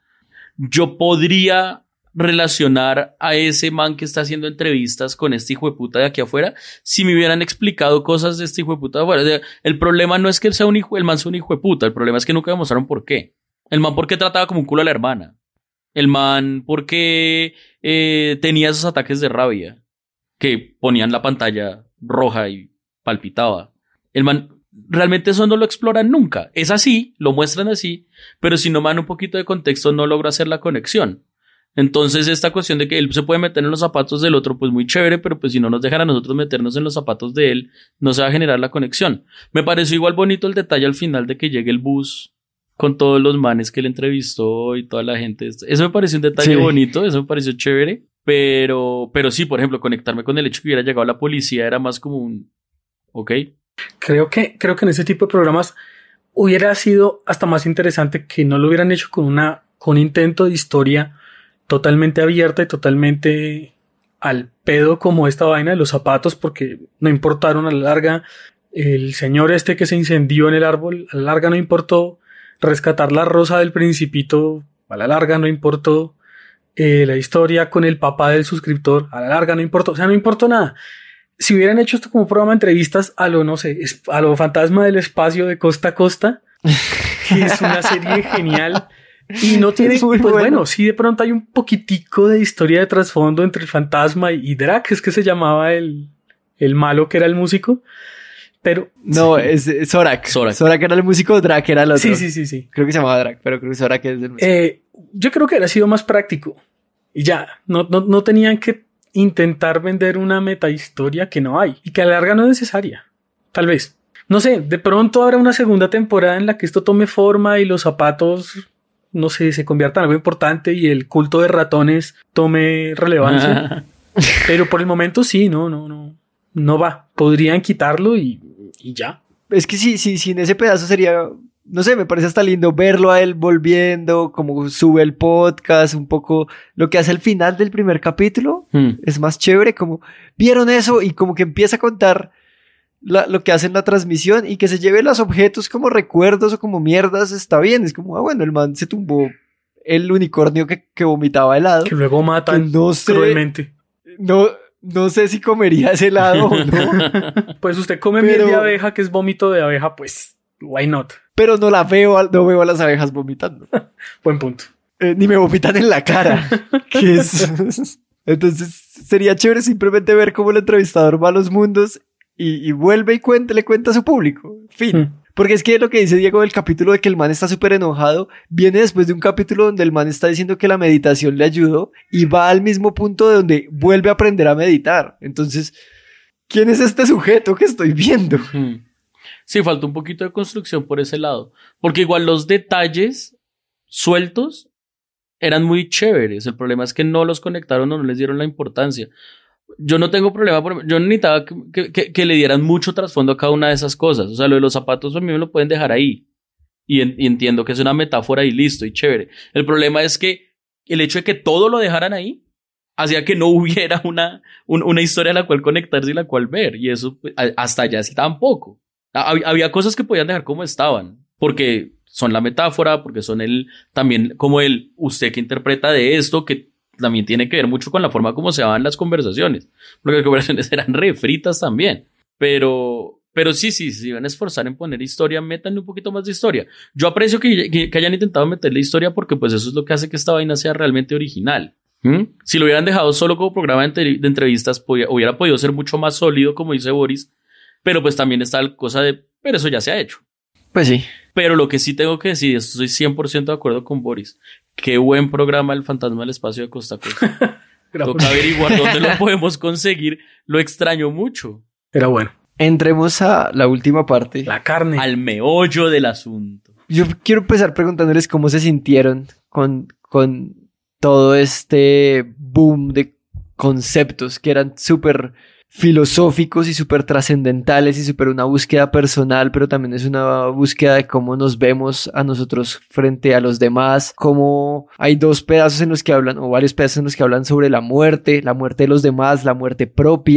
Yo podría relacionar a ese man que está haciendo entrevistas con este hijo de puta de aquí afuera si me hubieran explicado cosas de este hijo de puta de afuera. O sea, el problema no es que él sea un hijo, el man sea un hijo de puta, el problema es que nunca demostraron por qué. El man porque trataba como un culo a la hermana. El man porque eh, tenía esos ataques de rabia que ponían la pantalla roja y palpitaba. El man realmente eso no lo exploran nunca. Es así, lo muestran así, pero si no me dan un poquito de contexto no logra hacer la conexión. Entonces esta cuestión de que él se puede meter en los zapatos del otro, pues muy chévere, pero pues si no nos dejan a nosotros meternos en los zapatos de él, no se va a generar la conexión. Me pareció igual bonito el detalle al final de que llegue el bus con todos los manes que él entrevistó y toda la gente. Eso me pareció un detalle sí. bonito, eso me pareció chévere, pero, pero sí, por ejemplo, conectarme con el hecho que hubiera llegado la policía era más como un... ¿Ok? Creo que, creo que en ese tipo de programas hubiera sido hasta más interesante que no lo hubieran hecho con, una, con un intento de historia totalmente abierta y totalmente al pedo como esta vaina de los zapatos, porque no importaron a la larga. El señor este que se incendió en el árbol, a la larga no importó. Rescatar la rosa del principito, a la larga no importó. Eh, la historia con el papá del suscriptor, a la larga no importó. O sea, no importó nada. Si hubieran hecho esto como programa de entrevistas a lo, no sé, a lo Fantasma del Espacio de Costa a Costa, que es una serie genial. Y no tiene, pues bueno. bueno, sí de pronto hay un poquitico de historia de trasfondo entre el fantasma y, y Drac, es que se llamaba el, el malo que era el músico, pero... No, sí. es, es Zorak. Zorak. Zorak era el músico, Drac era el otro. Sí, sí, sí, sí. Creo que se llamaba Drac, pero creo que Zorak es el músico. Eh, yo creo que hubiera sido más práctico. Y ya, no, no, no tenían que intentar vender una metahistoria que no hay y que a la larga no es necesaria. Tal vez. No sé, de pronto habrá una segunda temporada en la que esto tome forma y los zapatos... no sé, se convierta en algo importante y el culto de ratones tome relevancia. Pero por el momento sí, no, no, no, no va. Podrían quitarlo y, y ya. Es que sí, sí, sin ese pedazo sería, no sé, me parece hasta lindo verlo a él volviendo, como sube el podcast, un poco lo que hace al final del primer capítulo. Hmm. Es más chévere, como vieron eso y como que empieza a contar La, lo que hace en la transmisión y que se lleve los objetos como recuerdos o como mierdas, está bien. Es como, ah, bueno, el man se tumbó el unicornio que, que vomitaba helado. Que luego matan no sé, cruelmente. No, no sé si comería ese helado o no. Pues usted come pero, miel de abeja, que es vómito de abeja, pues, why not? Pero no la veo, no veo a las abejas vomitando. Buen punto. Eh, ni me vomitan en la cara. ¿Qué es? Entonces, sería chévere simplemente ver cómo el entrevistador va a los mundos Y, y vuelve y cuenta, le cuenta a su público. Fin. Mm. Porque es que lo que dice Diego del capítulo de que el man está súper enojado viene después de un capítulo donde el man está diciendo que la meditación le ayudó y va al mismo punto de donde vuelve a aprender a meditar. Entonces, ¿quién es este sujeto que estoy viendo? Mm. Sí, falta un poquito de construcción por ese lado. Porque igual los detalles sueltos eran muy chéveres. El problema es que no los conectaron o no les dieron la importancia. Yo no tengo problema, por, yo necesitaba que, que, que le dieran mucho trasfondo a cada una de esas cosas. O sea, lo de los zapatos a mí me lo pueden dejar ahí. Y, en, y entiendo que es una metáfora y listo, y chévere. El problema es que el hecho de que todo lo dejaran ahí hacía que no hubiera una, un, una historia a la cual conectarse y la cual ver. Y eso hasta allá sí tampoco. Hab, había cosas que podían dejar como estaban. Porque son la metáfora, porque son el también como el usted que interpreta de esto, que también tiene que ver mucho con la forma como se daban las conversaciones, porque las conversaciones eran re fritas también, pero, pero sí, sí, si van a esforzar en poner historia, métanle un poquito más de historia. Yo aprecio que, que, que hayan intentado meterle historia porque pues eso es lo que hace que esta vaina sea realmente original. ¿Mm? Si lo hubieran dejado solo como programa de, de entrevistas, podía, hubiera podido ser mucho más sólido, como dice Boris, pero pues también está la cosa de, pero eso ya se ha hecho. Pues sí. Pero lo que sí tengo que decir, estoy cien por ciento de acuerdo con Boris. Qué buen programa El Fantasma del Espacio de Costa a Costa. Toca averiguar dónde lo podemos conseguir. Lo extraño mucho. Era bueno. Entremos a la última parte. La carne. Al meollo del asunto. Yo quiero empezar preguntándoles cómo se sintieron con, con todo este boom de conceptos que eran súper filosóficos y súper trascendentales y súper una búsqueda personal, pero también es una búsqueda de cómo nos vemos a nosotros frente a los demás, cómo hay dos pedazos en los que hablan, o varios pedazos en los que hablan sobre la muerte, la muerte de los demás, la muerte propia,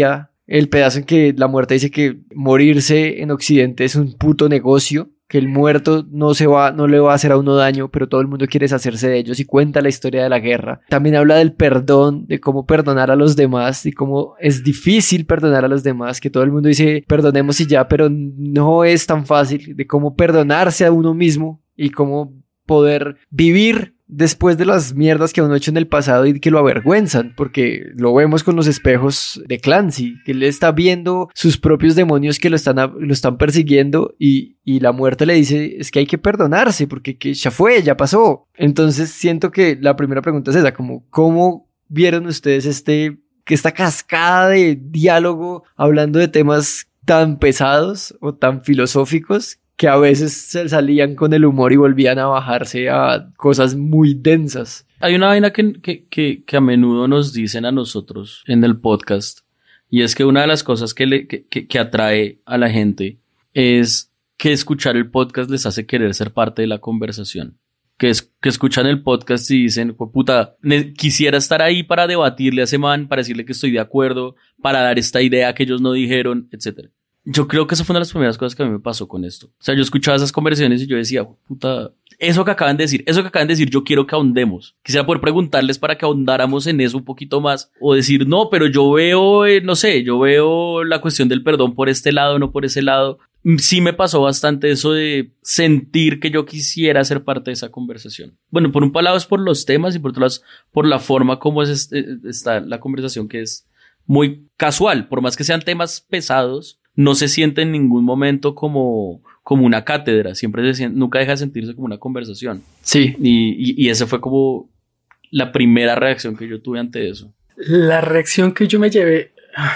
el pedazo en que la muerte dice que morirse en Occidente es un puto negocio, que el muerto no se va, no le va a hacer a uno daño, pero todo el mundo quiere deshacerse de ellos, y cuenta la historia de la guerra. También habla del perdón, de cómo perdonar a los demás y cómo es difícil perdonar a los demás, que todo el mundo dice perdonemos y ya, pero no es tan fácil, de cómo perdonarse a uno mismo y cómo poder vivir después de las mierdas que uno ha hecho en el pasado y que lo avergüenzan, porque lo vemos con los espejos de Clancy, que él está viendo sus propios demonios que lo están, lo están persiguiendo, y, y la muerte le dice, es que hay que perdonarse, porque que ya fue, ya pasó. Entonces siento que la primera pregunta es esa, como, ¿cómo vieron ustedes este, que esta cascada de diálogo hablando de temas tan pesados o tan filosóficos, que a veces se salían con el humor y volvían a bajarse a cosas muy densas? Hay una vaina que, que, que, que a menudo nos dicen a nosotros en el podcast, y es que una de las cosas que, le, que, que, que atrae a la gente es que escuchar el podcast les hace querer ser parte de la conversación. Que, es, que escuchan el podcast y dicen, puta, quisiera estar ahí para debatirle a ese man, para decirle que estoy de acuerdo, para dar esta idea que ellos no dijeron, etcétera. Yo creo que eso fue una de las primeras cosas que a mí me pasó con esto. O sea, yo escuchaba esas conversaciones y yo decía, puta, eso que acaban de decir, eso que acaban de decir, yo quiero que ahondemos. Quisiera poder preguntarles para que ahondáramos en eso un poquito más. O decir, no, pero yo veo, eh, no sé, yo veo la cuestión del perdón por este lado, no por ese lado. Sí me pasó bastante eso de sentir que yo quisiera ser parte de esa conversación. Bueno, por un lado es por los temas y por otro lado es por la forma como es este, está la conversación, que es muy casual. Por más que sean temas pesados, no se siente en ningún momento como, como una cátedra, siempre se siente, nunca deja de sentirse como una conversación. Sí. Y, y, y esa fue como la primera reacción que yo tuve ante eso. La reacción que yo me llevé,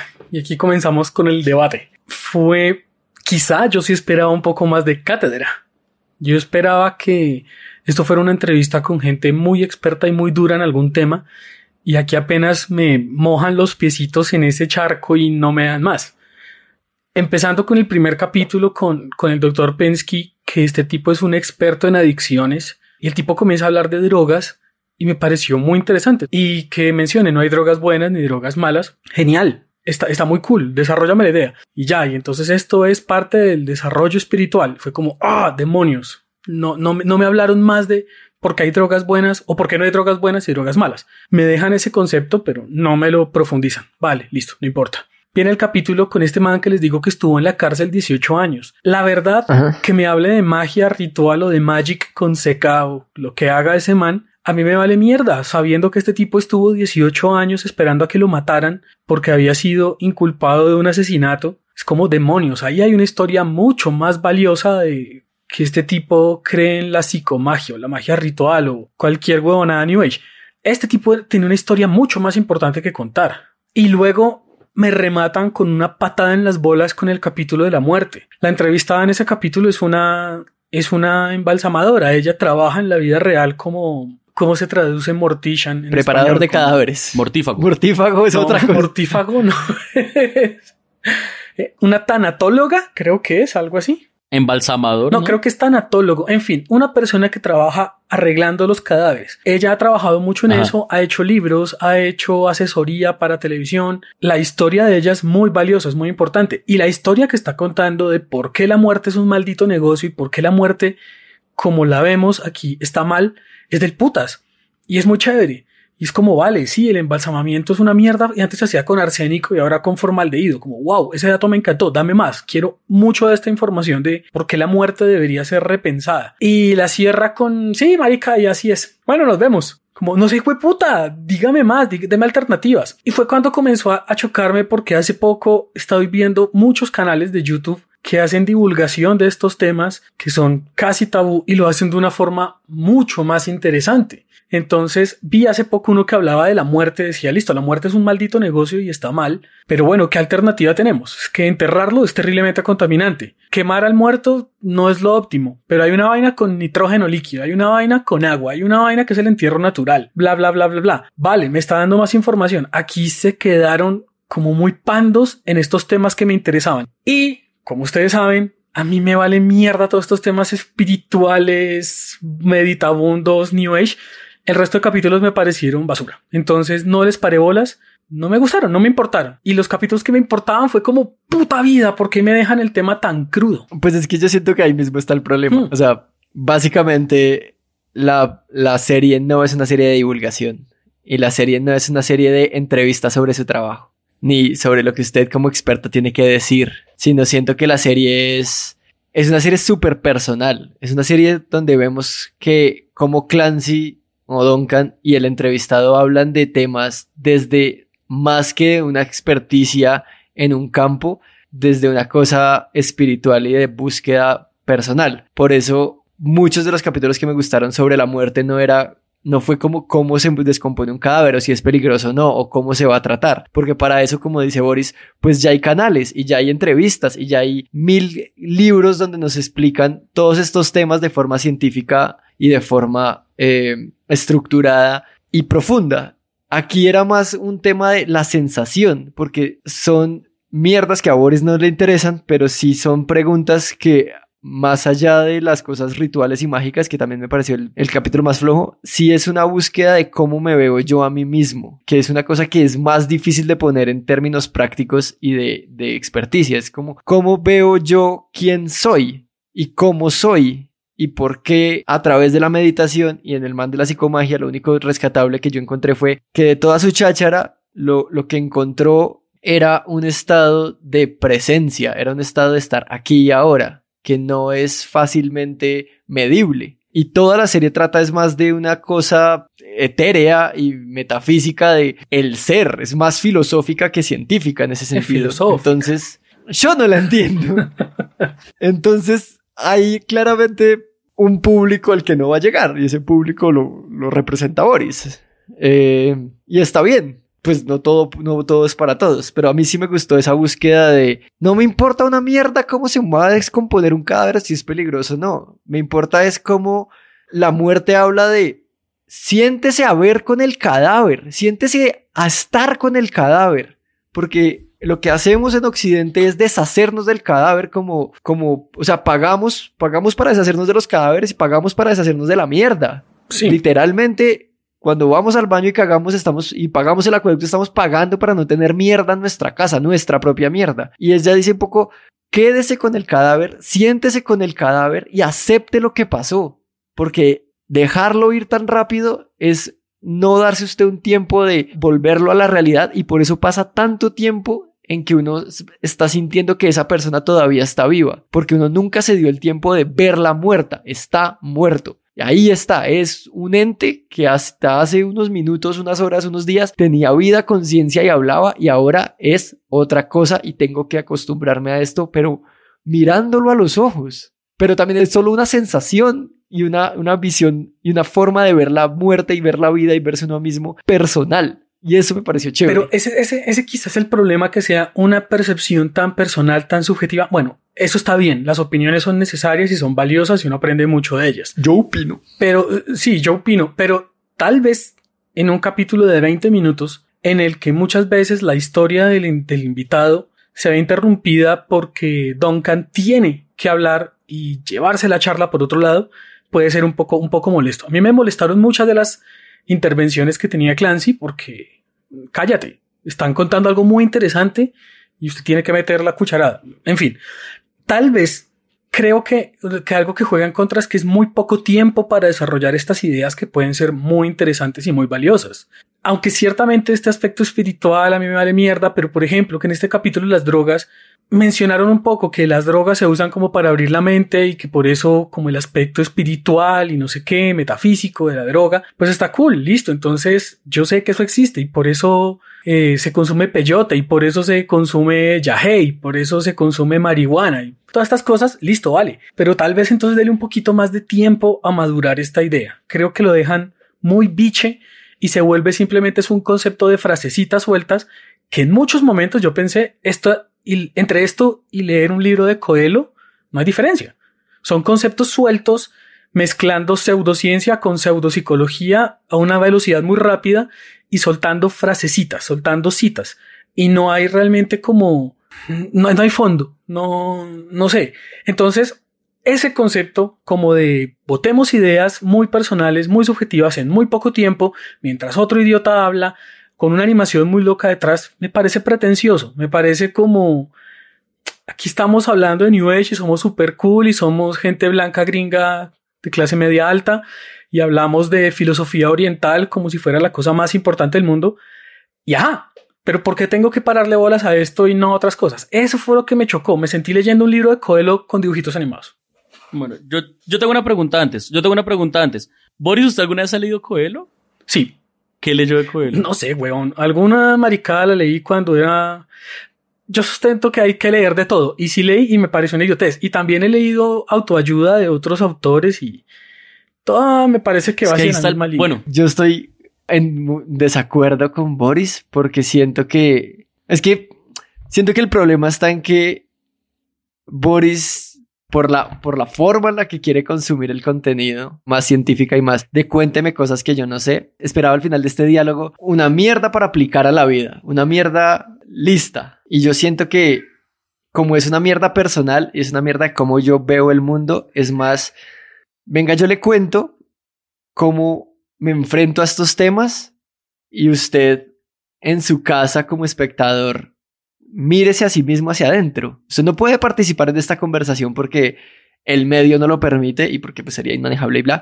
y aquí comenzamos con el debate, fue, quizá yo sí esperaba un poco más de cátedra. Yo esperaba que esto fuera una entrevista con gente muy experta y muy dura en algún tema, y aquí apenas me mojan los piecitos en ese charco y no me dan más. Empezando con el primer capítulo con, con el doctor Pensky, que este tipo es un experto en adicciones, y el tipo comienza a hablar de drogas y me pareció muy interesante. Y que mencione, no hay drogas buenas ni drogas malas. Genial, está, está muy cool, desarróllame la idea. Y ya, y entonces esto es parte del desarrollo espiritual. Fue como, ah, demonios. No, no, no me hablaron más de por qué hay drogas buenas o por qué no hay drogas buenas y drogas malas. Me dejan ese concepto, pero no me lo profundizan. Vale, listo, no importa. Viene el capítulo con este man que les digo que estuvo en la cárcel dieciocho años. La verdad, ajá, que me hable de magia, ritual o de magic con seca o lo que haga ese man, a mí me vale mierda, sabiendo que este tipo estuvo dieciocho años esperando a que lo mataran porque había sido inculpado de un asesinato. Es como demonios. Ahí hay una historia mucho más valiosa de que este tipo cree en la psicomagia o la magia ritual o cualquier huevonada New Age. Este tipo tiene una historia mucho más importante que contar. Y luego me rematan con una patada en las bolas con el capítulo de la muerte. La entrevistada en ese capítulo es una, es una embalsamadora. Ella trabaja en la vida real como, ¿cómo se traduce mortician? En Preparador español? de cadáveres. Mortífago. Mortífago es No, otra cosa. Mortífago no. Una tanatóloga, creo que es algo así. Embalsamador. No, ¿no? creo que es tanatólogo. En fin, una persona que trabaja arreglando los cadáveres. Ella ha trabajado mucho en Ajá. eso, ha hecho libros, ha hecho asesoría para televisión. La historia de ella es muy valiosa, es muy importante. Y la historia que está contando de por qué la muerte es un maldito negocio y por qué la muerte, como la vemos aquí, está mal, es del putas. Y es muy chévere. Y es como, vale, sí, el embalsamamiento es una mierda y antes se hacía con arsénico y ahora con formaldehído. Como, wow, ese dato me encantó, dame más. Quiero mucho de esta información de por qué la muerte debería ser repensada. Y la cierra con, sí, marica, y así es. Bueno, nos vemos. Como, no sé, hijo de puta, dígame más, dí- deme alternativas. Y fue cuando comenzó a, a chocarme porque hace poco estoy viendo muchos canales de YouTube que hacen divulgación de estos temas que son casi tabú y lo hacen de una forma mucho más interesante. Entonces vi hace poco uno que hablaba de la muerte, decía, listo, la muerte es un maldito negocio y está mal, pero bueno, ¿qué alternativa tenemos? Es que enterrarlo es terriblemente contaminante. Quemar al muerto no es lo óptimo, pero hay una vaina con nitrógeno líquido, hay una vaina con agua, hay una vaina que es el entierro natural, bla, bla, bla, bla, bla. Vale, me está dando más información. Aquí se quedaron como muy pandos en estos temas que me interesaban. Y, como ustedes saben, a mí me vale mierda todos estos temas espirituales, meditabundos, New Age. El resto de capítulos me parecieron basura. Entonces no les paré bolas no me gustaron, no me importaron. Y los capítulos que me importaban fue como, puta vida, ¿por qué me dejan el tema tan crudo? Pues es que yo siento que ahí mismo está el problema. Hmm. O sea, básicamente la, la serie no es una serie de divulgación. Y la serie no es una serie de entrevistas sobre su trabajo. Ni sobre lo que usted como experto tiene que decir. Sino siento que la serie es... Es una serie súper personal. Es una serie donde vemos que como Clancy o Duncan y el entrevistado hablan de temas desde... más que una experticia en un campo, desde una cosa espiritual y de búsqueda personal. Por eso, muchos de los capítulos que me gustaron sobre la muerte no era, no fue como cómo se descompone un cadáver, o si es peligroso o no, o cómo se va a tratar. Porque para eso, como dice Boris, pues ya hay canales, y ya hay entrevistas, y ya hay mil libros donde nos explican todos estos temas de forma científica y de forma eh, estructurada y profunda. Aquí era más un tema de la sensación, porque son mierdas que a Boris no le interesan, pero sí son preguntas que, más allá de las cosas rituales y mágicas, que también me pareció el, el capítulo más flojo, sí es una búsqueda de cómo me veo yo a mí mismo, que es una cosa que es más difícil de poner en términos prácticos y de, de experticia. Es como, ¿cómo veo yo quién soy y cómo soy? Y por qué a través de la meditación y en el man de la psicomagia, lo único rescatable que yo encontré fue que de toda su cháchara, lo, lo que encontró era un estado de presencia, era un estado de estar aquí y ahora, que no es fácilmente medible. Y toda la serie trata es más de una cosa etérea y metafísica de el ser, es más filosófica que científica en ese sentido. Entonces, yo no la entiendo. Entonces... hay claramente un público al que no va a llegar y ese público lo, lo representa Boris. Eh, y está bien, pues no todo, no todo es para todos, pero a mí sí me gustó esa búsqueda de no me importa una mierda cómo se va a descomponer un cadáver, si es peligroso, no. Me importa es cómo la muerte habla de siéntese a ver con el cadáver, siéntese a estar con el cadáver, porque... lo que hacemos en Occidente es deshacernos del cadáver como, como, o sea, pagamos, pagamos para deshacernos de los cadáveres y pagamos para deshacernos de la mierda. Sí. Literalmente, cuando vamos al baño y cagamos estamos, y pagamos el acueducto, estamos pagando para no tener mierda en nuestra casa, nuestra propia mierda. Y ella dice un poco, quédese con el cadáver, siéntese con el cadáver y acepte lo que pasó. Porque dejarlo ir tan rápido es no darse usted un tiempo de volverlo a la realidad, y por eso pasa tanto tiempo en que uno está sintiendo que esa persona todavía está viva, porque uno nunca se dio el tiempo de verla muerta, está muerto. Y ahí está, es un ente que hasta hace unos minutos, unas horas, unos días tenía vida, conciencia y hablaba, y ahora es otra cosa y tengo que acostumbrarme a esto, pero mirándolo a los ojos. Pero también es solo una sensación y una, una visión y una forma de ver la muerte y ver la vida y verse uno mismo personal. Y eso me pareció chévere. Pero ese, ese, ese quizás es el problema, que sea una percepción tan personal, tan subjetiva. Bueno, eso está bien. Las opiniones son necesarias y son valiosas y uno aprende mucho de ellas. Yo opino. Pero sí, yo opino. Pero tal vez en un capítulo de veinte minutos en el que muchas veces la historia del, del invitado se ve interrumpida porque Duncan tiene que hablar y llevarse la charla por otro lado, puede ser un poco, un poco molesto. A mí me molestaron muchas de las intervenciones que tenía Clancy porque, cállate, están contando algo muy interesante y usted tiene que meter la cucharada. En fin, tal vez creo que, que algo que juega en contra es que es muy poco tiempo para desarrollar estas ideas que pueden ser muy interesantes y muy valiosas. Aunque ciertamente este aspecto espiritual a mí me vale mierda, pero por ejemplo que en este capítulo de las drogas mencionaron un poco que las drogas se usan como para abrir la mente y que por eso como el aspecto espiritual y no sé qué, metafísico de la droga, pues está cool, listo. Entonces yo sé que eso existe y por eso eh, se consume peyote y por eso se consume yagé y por eso se consume marihuana y todas estas cosas, listo, vale. Pero tal vez entonces dele un poquito más de tiempo a madurar esta idea. Creo que lo dejan muy biche y se vuelve simplemente es un concepto de frasecitas sueltas que en muchos momentos yo pensé, esto, y entre esto y leer un libro de Coelho no hay diferencia. Son conceptos sueltos mezclando pseudociencia con pseudopsicología a una velocidad muy rápida y soltando frasecitas, soltando citas. Y no hay realmente como, no, no hay fondo, no, no sé. Entonces, ese concepto como de botemos ideas muy personales, muy subjetivas en muy poco tiempo, mientras otro idiota habla, con una animación muy loca detrás, me parece pretencioso, me parece como... Aquí estamos hablando de New Age y somos super cool y somos gente blanca gringa de clase media alta y hablamos de filosofía oriental como si fuera la cosa más importante del mundo. Y ajá, pero ¿por qué tengo que pararle bolas a esto y no a otras cosas? Eso fue lo que me chocó. Me sentí leyendo un libro de Coelho con dibujitos animados. Bueno, yo, yo tengo una pregunta antes. Yo tengo una pregunta antes. Boris, ¿usted alguna vez ha leído Coelho? Sí. ¿Qué leyó de Coelho? No sé, weón. Alguna maricada la leí cuando era... Yo sustento que hay que leer de todo. Y sí leí y me pareció una idiotez. Y también he leído autoayuda de otros autores y todo me parece que es va que a ahí ser está el, mal. Bueno, yo estoy en desacuerdo con Boris porque siento que... Es que siento que el problema está en que Boris, por la, por la forma en la que quiere consumir el contenido, más científica y más de cuénteme cosas que yo no sé, esperaba al final de este diálogo una mierda para aplicar a la vida, una mierda lista. Y yo siento que como es una mierda personal, es una mierda de cómo yo veo el mundo, es más, venga, yo le cuento cómo me enfrento a estos temas y usted en su casa como espectador mírese a sí mismo hacia adentro. Usted no puede participar en esta conversación porque el medio no lo permite y porque pues, sería inmanejable y bla.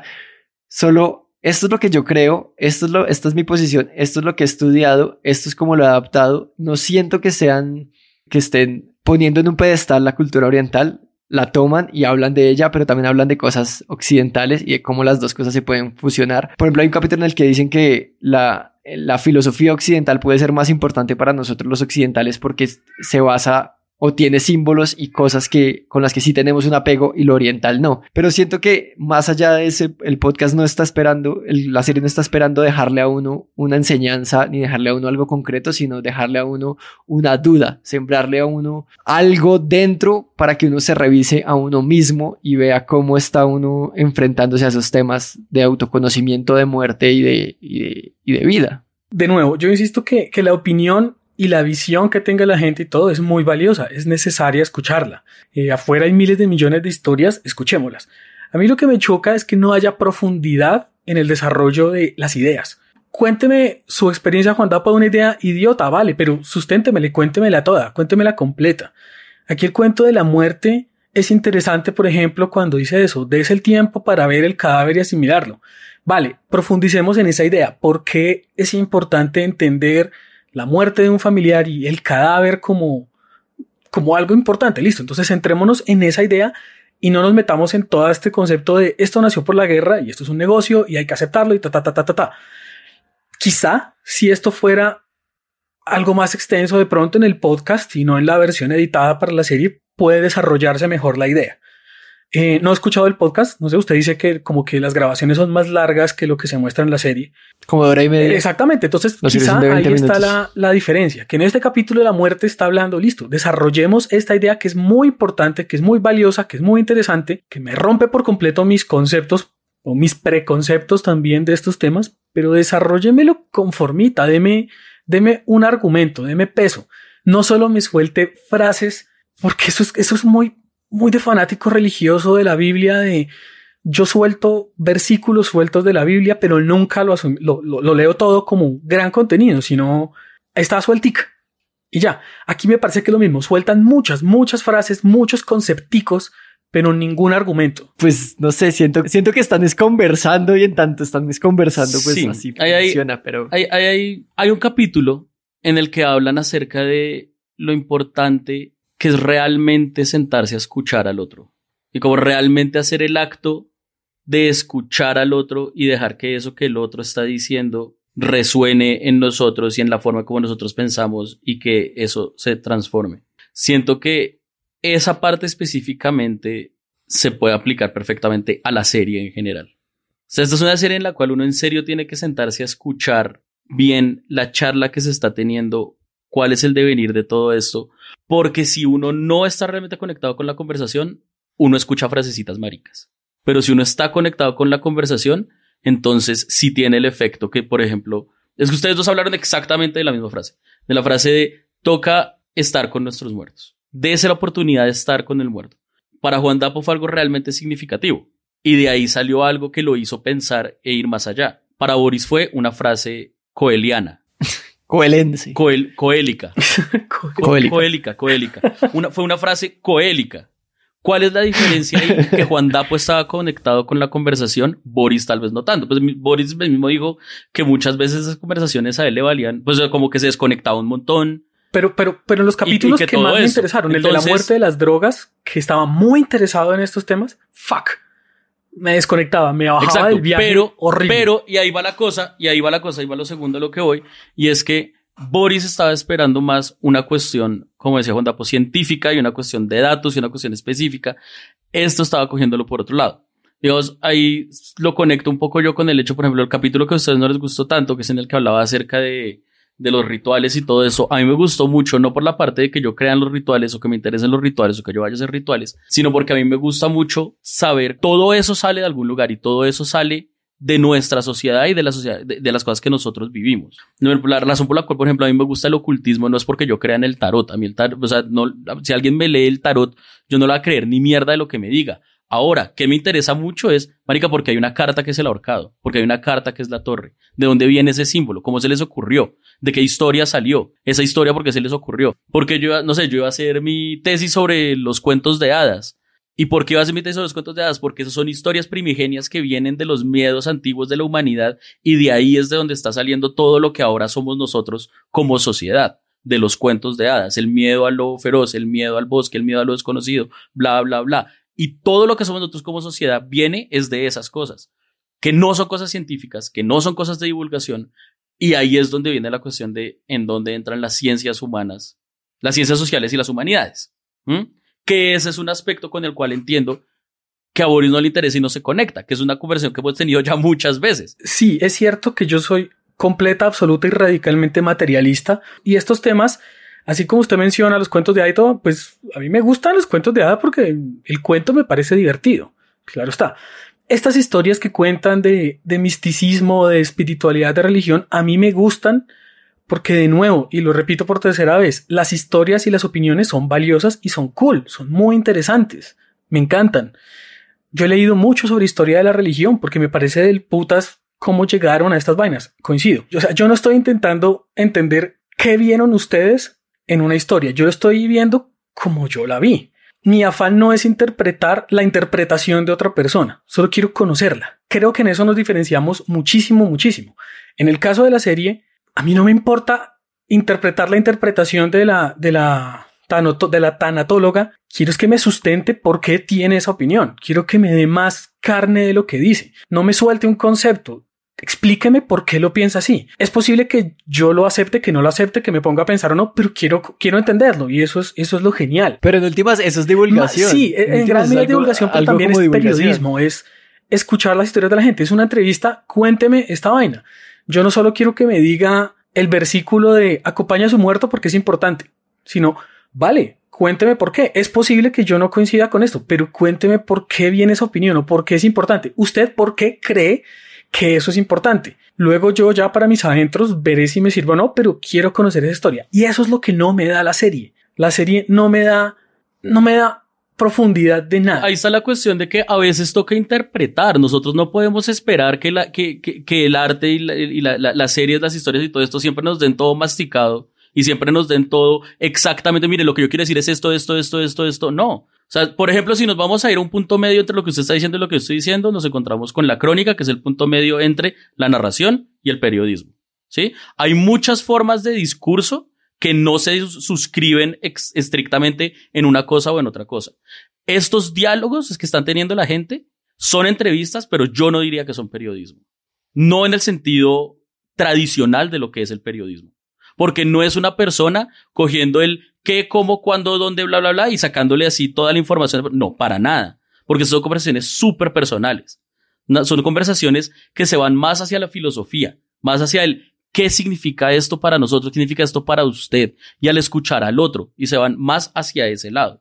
Solo esto es lo que yo creo, esto es lo, esta es mi posición, esto es lo que he estudiado, esto es como lo he adaptado. No siento que sean, que estén poniendo en un pedestal la cultura oriental. La toman y hablan de ella, pero también hablan de cosas occidentales y de cómo las dos cosas se pueden fusionar. Por ejemplo, hay un capítulo en el que dicen que la, la filosofía occidental puede ser más importante para nosotros los occidentales porque se basa o tiene símbolos y cosas que, con las que sí tenemos un apego y lo oriental no. Pero siento que más allá de ese, el podcast no está esperando, el, la serie no está esperando dejarle a uno una enseñanza ni dejarle a uno algo concreto, sino dejarle a uno una duda, sembrarle a uno algo dentro para que uno se revise a uno mismo y vea cómo está uno enfrentándose a esos temas de autoconocimiento, de muerte y de, y de, y de vida. De nuevo, yo insisto que, que la opinión y la visión que tenga la gente y todo es muy valiosa, es necesaria escucharla. Eh, afuera hay miles de millones de historias, escuchémoslas. A mí lo que me choca es que no haya profundidad en el desarrollo de las ideas. Cuénteme su experiencia, Juan Dapo, de una idea idiota, vale, pero susténtemela y cuéntemela toda, cuéntemela completa. Aquí el cuento de la muerte es interesante, por ejemplo, cuando dice eso, des el tiempo para ver el cadáver y asimilarlo. Vale, profundicemos en esa idea. ¿Por qué es importante entender la muerte de un familiar y el cadáver como, como algo importante? Listo, entonces centrémonos en esa idea y no nos metamos en todo este concepto de esto nació por la guerra y esto es un negocio y hay que aceptarlo y ta, ta, ta, ta, ta, ta. Quizá si esto fuera algo más extenso de pronto en el podcast y no en la versión editada para la serie, puede desarrollarse mejor la idea. Eh, no he escuchado el podcast, no sé, usted dice que como que las grabaciones son más largas que lo que se muestra en la serie. Como de hora y media. Eh, exactamente, entonces la quizá ahí minutos. está la, la diferencia, que en este capítulo de la muerte está hablando, listo, desarrollemos esta idea que es muy importante, que es muy valiosa, que es muy interesante, que me rompe por completo mis conceptos o mis preconceptos también de estos temas, pero desarrollémelo con formita, deme, deme un argumento, deme peso, no solo me suelte frases, porque eso es, eso es muy... muy de fanático religioso de la Biblia, de yo suelto versículos sueltos de la Biblia, pero nunca lo, asum- lo, lo, lo leo todo como un gran contenido, sino está sueltica. Y ya, aquí me parece que es lo mismo, sueltan muchas, muchas frases, muchos concepticos, pero ningún argumento. Pues no sé, siento, siento que están desconversando y en tanto están desconversando, pues sí, así hay, funciona, hay, pero... Hay, hay, hay, hay un capítulo en el que hablan acerca de lo importante que es realmente sentarse a escuchar al otro y como realmente hacer el acto de escuchar al otro y dejar que eso que el otro está diciendo resuene en nosotros y en la forma como nosotros pensamos y que eso se transforme. Siento que esa parte específicamente se puede aplicar perfectamente a la serie en general. O sea, esta es una serie en la cual uno en serio tiene que sentarse a escuchar bien la charla que se está teniendo, cuál es el devenir de todo esto. Porque si uno no está realmente conectado con la conversación, uno escucha frasecitas maricas. Pero si uno está conectado con la conversación, entonces sí tiene el efecto que, por ejemplo, es que ustedes dos hablaron exactamente de la misma frase. De la frase de toca estar con nuestros muertos. Dese la oportunidad de estar con el muerto. Para Juan Dapo fue algo realmente significativo. Y de ahí salió algo que lo hizo pensar e ir más allá. Para Boris fue una frase coeliana. Coelense. Coel, coélica. Coélica. Coélica, coélica. Una, fue una frase coélica. ¿Cuál es la diferencia ahí? Que Juan Dapo estaba conectado con la conversación, Boris tal vez no tanto. Pues Boris mismo dijo que muchas veces esas conversaciones a él le valían, pues como que se desconectaba un montón. Pero, pero, pero los capítulos y, y que que más eso. me interesaron, Entonces, el de la muerte de las drogas, que estaba muy interesado en estos temas, fuck, me desconectaba, me bajaba exacto, del viaje pero, horrible. Pero, y ahí va la cosa, y ahí va la cosa, ahí va lo segundo a lo que voy, y es que Boris estaba esperando más una cuestión, como decía Juan Dapo, científica y una cuestión de datos y una cuestión específica. Esto estaba cogiéndolo por otro lado. Digamos, ahí lo conecto un poco yo con el hecho, por ejemplo, el capítulo que a ustedes no les gustó tanto, que es en el que hablaba acerca de, de los rituales y todo eso. A mí me gustó mucho, no por la parte de que yo crea en los rituales o que me interesen los rituales o que yo vaya a hacer rituales, sino porque a mí me gusta mucho saber todo eso sale de algún lugar y todo eso sale de nuestra sociedad y de la sociedad, de, de las cosas que nosotros vivimos. La razón por la cual, por ejemplo, a mí me gusta el ocultismo no es porque yo crea en el tarot. A mí el tarot, o sea, no, si alguien me lee el tarot, yo no le voy a creer ni mierda de lo que me diga. Ahora, ¿qué me interesa mucho es, marica, porque hay una carta que es el ahorcado, porque hay una carta que es la torre. ¿De dónde viene ese símbolo? ¿Cómo se les ocurrió? ¿De qué historia salió? Esa historia, ¿por qué se les ocurrió? Porque yo, no sé, yo iba a hacer mi tesis sobre los cuentos de hadas. ¿Y por qué iba a hacer mi tesis sobre los cuentos de hadas? Porque esas son historias primigenias que vienen de los miedos antiguos de la humanidad y de ahí es de donde está saliendo todo lo que ahora somos nosotros como sociedad, de los cuentos de hadas, el miedo al lobo feroz, el miedo al bosque, el miedo a lo desconocido, bla, bla, bla. Y todo lo que somos nosotros como sociedad viene es de esas cosas, que no son cosas científicas, que no son cosas de divulgación, y ahí es donde viene la cuestión de en dónde entran las ciencias humanas, las ciencias sociales y las humanidades. ¿Mm? Que ese es un aspecto con el cual entiendo que a Boris no le interesa y no se conecta, que es una conversación que hemos tenido ya muchas veces. Sí, es cierto que yo soy completa, absoluta y radicalmente materialista, y estos temas, así como usted menciona los cuentos de hada y todo, pues a mí me gustan los cuentos de hada porque el cuento me parece divertido, claro está. Estas historias que cuentan de, de misticismo, de espiritualidad, de religión, a mí me gustan porque, de nuevo, y lo repito por tercera vez, las historias y las opiniones son valiosas y son cool, son muy interesantes, me encantan. Yo he leído mucho sobre historia de la religión porque me parece del putas cómo llegaron a estas vainas. Coincido. O sea, yo no estoy intentando entender qué vieron ustedes en una historia. Yo lo estoy viendo como yo la vi. Mi afán no es interpretar la interpretación de otra persona. Solo quiero conocerla. Creo que en eso nos diferenciamos muchísimo, muchísimo. En el caso de la serie, a mí no me importa interpretar la interpretación de la, de la, tanato, de la tanatóloga. Quiero es que me sustente por qué tiene esa opinión. Quiero que me dé más carne de lo que dice. No me suelte un concepto. Explíqueme por qué lo piensa así. Es posible que yo lo acepte, que no lo acepte, que me ponga a pensar o no, pero quiero, quiero entenderlo y eso es, eso es lo genial. Pero en últimas, eso es divulgación. Sí, en, en gran medida es divulgación, pero también es periodismo, es escuchar las historias de la gente. Es una entrevista, cuénteme esta vaina. Yo no solo quiero que me diga el versículo de acompaña a su muerto porque es importante, sino, vale, cuénteme por qué. Es posible que yo no coincida con esto, pero cuénteme por qué viene esa opinión o por qué es importante. ¿Usted por qué cree que eso es importante? Luego yo ya para mis adentros veré si me sirve o no, pero quiero conocer esa historia. Y eso es lo que no me da la serie. La serie no me da, no me da profundidad de nada. Ahí está la cuestión de que a veces toca interpretar. Nosotros no podemos esperar que, la, que, que, que el arte y, la, y la, la, las series, las historias y todo esto siempre nos den todo masticado y siempre nos den todo exactamente. Mire, lo que yo quiero decir es esto, esto, esto, esto, esto. No. O sea, por ejemplo, si nos vamos a ir a un punto medio entre lo que usted está diciendo y lo que yo estoy diciendo, nos encontramos con la crónica, que es el punto medio entre la narración y el periodismo. ¿Sí? Hay muchas formas de discurso que no se suscriben ex- estrictamente en una cosa o en otra cosa. Estos diálogos que están teniendo la gente son entrevistas, pero yo no diría que son periodismo. No en el sentido tradicional de lo que es el periodismo. Porque no es una persona cogiendo el qué, cómo, cuándo, dónde, bla, bla, bla, y sacándole así toda la información. No, para nada. Porque son conversaciones súper personales. Son conversaciones que se van más hacia la filosofía, más hacia el ¿qué significa esto para nosotros? ¿Qué significa esto para usted? Y al escuchar al otro, y se van más hacia ese lado.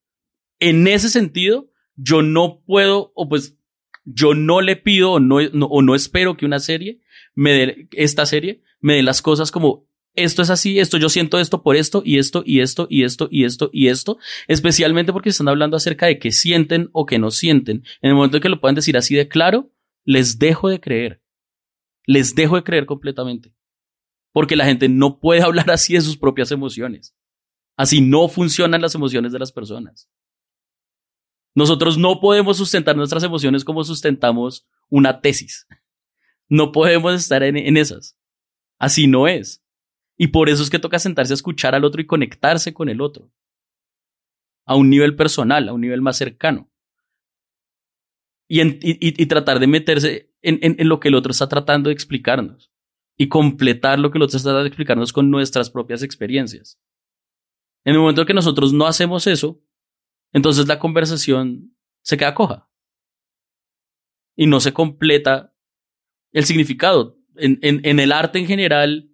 En ese sentido, yo no puedo, o pues, yo no le pido, o no, no, o no espero que una serie, me dé, esta serie, me dé las cosas como, esto es así, esto, yo siento esto por esto, y esto, y esto, y esto, y esto, y esto, especialmente porque están hablando acerca de qué sienten o qué no sienten. En el momento en que lo puedan decir así de claro, les dejo de creer. Les dejo de creer completamente. Porque la gente no puede hablar así de sus propias emociones. Así no funcionan las emociones de las personas. Nosotros no podemos sustentar nuestras emociones como sustentamos una tesis. No podemos estar en, en esas. Así no es. Y por eso es que toca sentarse a escuchar al otro y conectarse con el otro. A un nivel personal, a un nivel más cercano. Y, en, y, y tratar de meterse en, en, en lo que el otro está tratando de explicarnos. Y completar lo que el otro está tratando de explicarnos con nuestras propias experiencias. En el momento en que nosotros no hacemos eso, entonces la conversación se queda coja. Y no se completa el significado. En, en, en el arte en general,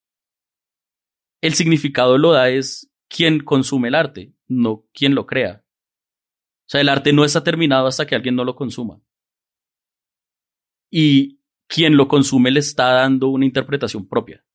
el significado lo da es quien consume el arte, no quien lo crea. O sea, el arte no está terminado hasta que alguien no lo consuma. Y quien lo consume le está dando una interpretación propia.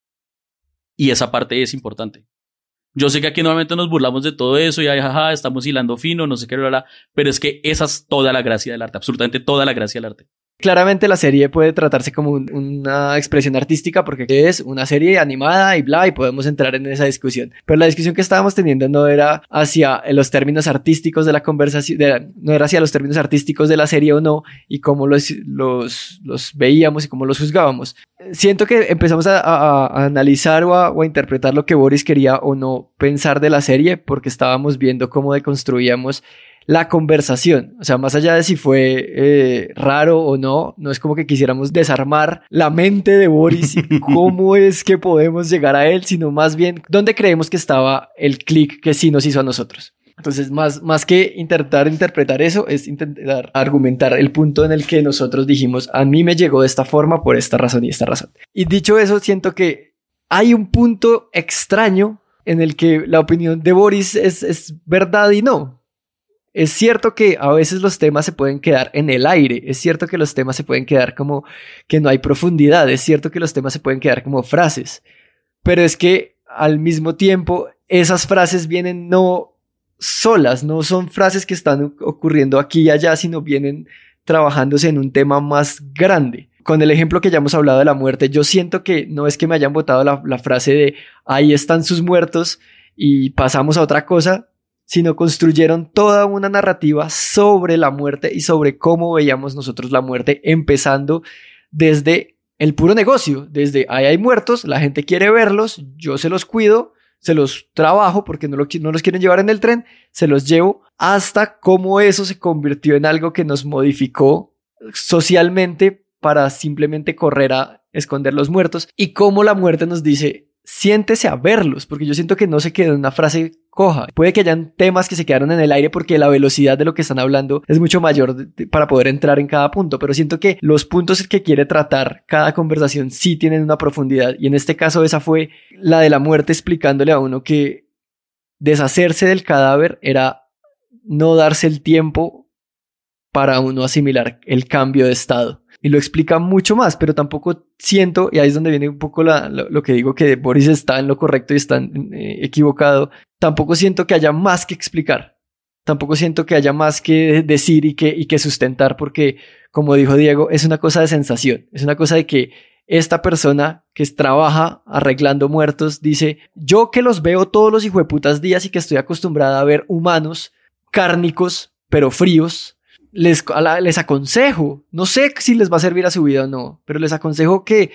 Y esa parte es importante. Yo sé que aquí normalmente nos burlamos de todo eso y ay, jaja, estamos hilando fino, no sé qué, bla, bla, pero es que esa es toda la gracia del arte, absolutamente toda la gracia del arte. Claramente la serie puede tratarse como un, una expresión artística porque es una serie animada y bla, y podemos entrar en esa discusión. Pero la discusión que estábamos teniendo no era hacia los términos artísticos de la conversación, de la, no era hacia los términos artísticos de la serie o no, y cómo los, los, los veíamos y cómo los juzgábamos. Siento que empezamos a, a, a analizar o a, o a interpretar lo que Boris quería o no pensar de la serie porque estábamos viendo cómo deconstruíamos la conversación. O sea, más allá de si fue eh, raro o no, no es como que quisiéramos desarmar la mente de Boris y cómo es que podemos llegar a él, sino más bien dónde creemos que estaba el clic que sí nos hizo a nosotros. Entonces, más, más que intentar interpretar eso, es intentar argumentar el punto en el que nosotros dijimos, a mí me llegó de esta forma por esta razón y esta razón. Y dicho eso, siento que hay un punto extraño en el que la opinión de Boris es, es verdad y no. Es cierto que a veces los temas se pueden quedar en el aire, es cierto que los temas se pueden quedar como que no hay profundidad, es cierto que los temas se pueden quedar como frases, pero es que al mismo tiempo esas frases vienen no solas, no son frases que están ocurriendo aquí y allá, sino vienen trabajándose en un tema más grande. Con el ejemplo que ya hemos hablado de la muerte, yo siento que no es que me hayan botado la, la frase de ahí están sus muertos y pasamos a otra cosa, sino construyeron toda una narrativa sobre la muerte y sobre cómo veíamos nosotros la muerte, empezando desde el puro negocio, desde ahí hay muertos, la gente quiere verlos, yo se los cuido, se los trabajo porque no, lo, no los quieren llevar en el tren, se los llevo, hasta cómo eso se convirtió en algo que nos modificó socialmente para simplemente correr a esconder los muertos, y cómo la muerte nos dice, siéntese a verlos, porque yo siento que no se quedó en una frase coja. Puede que hayan temas que se quedaron en el aire porque la velocidad de lo que están hablando es mucho mayor de, de, para poder entrar en cada punto, pero siento que los puntos que quiere tratar cada conversación sí tienen una profundidad, y en este caso esa fue la de la muerte, explicándole a uno que deshacerse del cadáver era no darse el tiempo para uno asimilar el cambio de estado. Y lo explica mucho más, pero tampoco siento, y ahí es donde viene un poco la, lo, lo que digo, que Boris está en lo correcto y está eh, equivocado, tampoco siento que haya más que explicar, tampoco siento que haya más que decir y que, y que sustentar, porque como dijo Diego, es una cosa de sensación, es una cosa de que esta persona que trabaja arreglando muertos dice, yo que los veo todos los hijueputas días y que estoy acostumbrada a ver humanos cárnicos pero fríos, Les, les aconsejo, no sé si les va a servir a su vida o no, pero les aconsejo que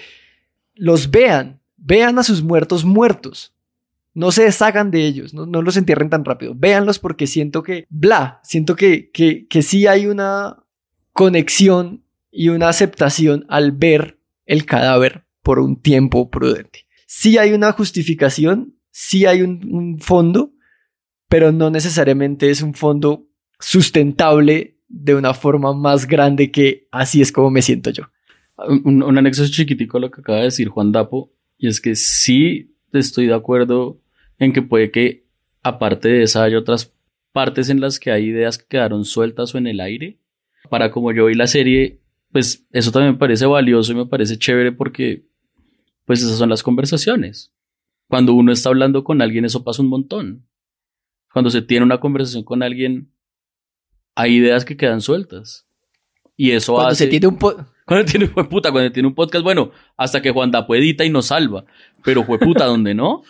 los vean, vean a sus muertos muertos, no se deshagan de ellos, no, no los entierren tan rápido, véanlos porque siento que, bla, siento que, que, que sí hay una conexión y una aceptación al ver el cadáver por un tiempo prudente. Sí hay una justificación, sí hay un, un fondo, pero no necesariamente es un fondo sustentable de una forma más grande que así es como me siento yo. Un, un anexo chiquitico a lo que acaba de decir Juan Dapo, y es que sí estoy de acuerdo en que puede que aparte de esa hay otras partes en las que hay ideas que quedaron sueltas o en el aire. Para como yo vi la serie, pues eso también me parece valioso y me parece chévere porque pues esas son las conversaciones. Cuando uno está hablando con alguien, eso pasa un montón. Cuando se tiene una conversación con alguien, hay ideas que quedan sueltas. Y eso cuando hace... Se tiene un po- Cuando tiene jueputa, cuando tiene un podcast, bueno, hasta que Juan Dapo edita y nos salva. Pero jueputa, ¿dónde no?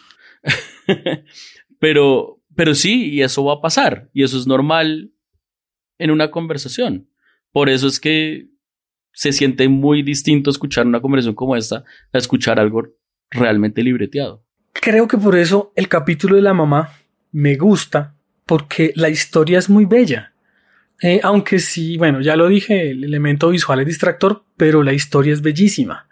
pero, pero sí, y eso va a pasar. Y eso es normal en una conversación. Por eso es que se siente muy distinto escuchar una conversación como esta a escuchar algo realmente libreteado. Creo que por eso el capítulo de la mamá me gusta, porque la historia es muy bella. Eh, aunque sí, bueno, ya lo dije, el elemento visual es distractor, pero la historia es bellísima.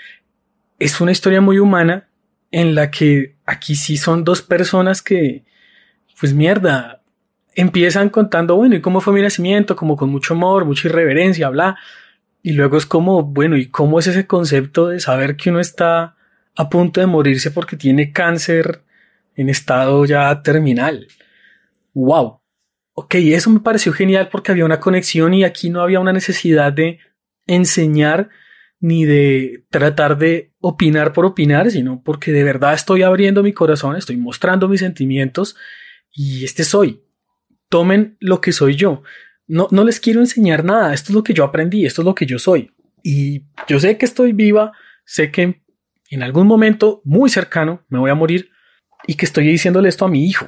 Es una historia muy humana en la que aquí sí son dos personas que, pues mierda, empiezan contando, bueno, ¿y cómo fue mi nacimiento? Como con mucho amor, mucha irreverencia, bla. Y luego es como, bueno, ¿y cómo es ese concepto de saber que uno está a punto de morirse porque tiene cáncer en estado ya terminal? ¡Wow! Ok, eso me pareció genial porque había una conexión y aquí no había una necesidad de enseñar ni de tratar de opinar por opinar, sino porque de verdad estoy abriendo mi corazón, estoy mostrando mis sentimientos y este soy. Tomen lo que soy yo. No, no les quiero enseñar nada. Esto es lo que yo aprendí, esto es lo que yo soy. Y yo sé que estoy viva, sé que en algún momento muy cercano me voy a morir y que estoy diciéndole esto a mi hijo.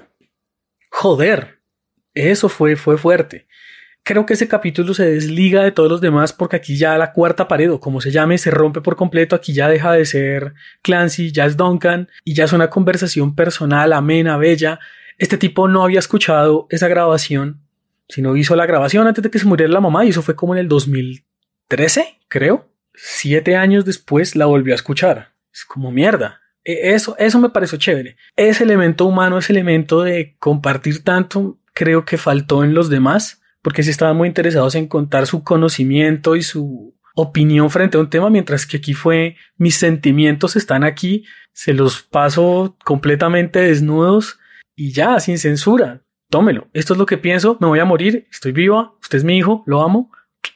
Joder, eso fue, fue fuerte. Creo que ese capítulo se desliga de todos los demás porque aquí ya la cuarta pared, o como se llame, se rompe por completo. Aquí ya deja de ser Clancy, ya es Duncan y ya es una conversación personal, amena, bella. Este tipo no había escuchado esa grabación, sino hizo la grabación antes de que se muriera la mamá y eso fue como en el dos mil trece, creo. Siete años después la volvió a escuchar. Es como mierda. Eso, eso me pareció chévere. Ese elemento humano, ese elemento de compartir tanto, creo que faltó en los demás, porque sí estaban muy interesados en contar su conocimiento y su opinión frente a un tema, mientras que aquí fue mis sentimientos están aquí, se los paso completamente desnudos y ya, sin censura. Tómelo. Esto es lo que pienso. Me voy a morir. Estoy viva. Usted es mi hijo. Lo amo.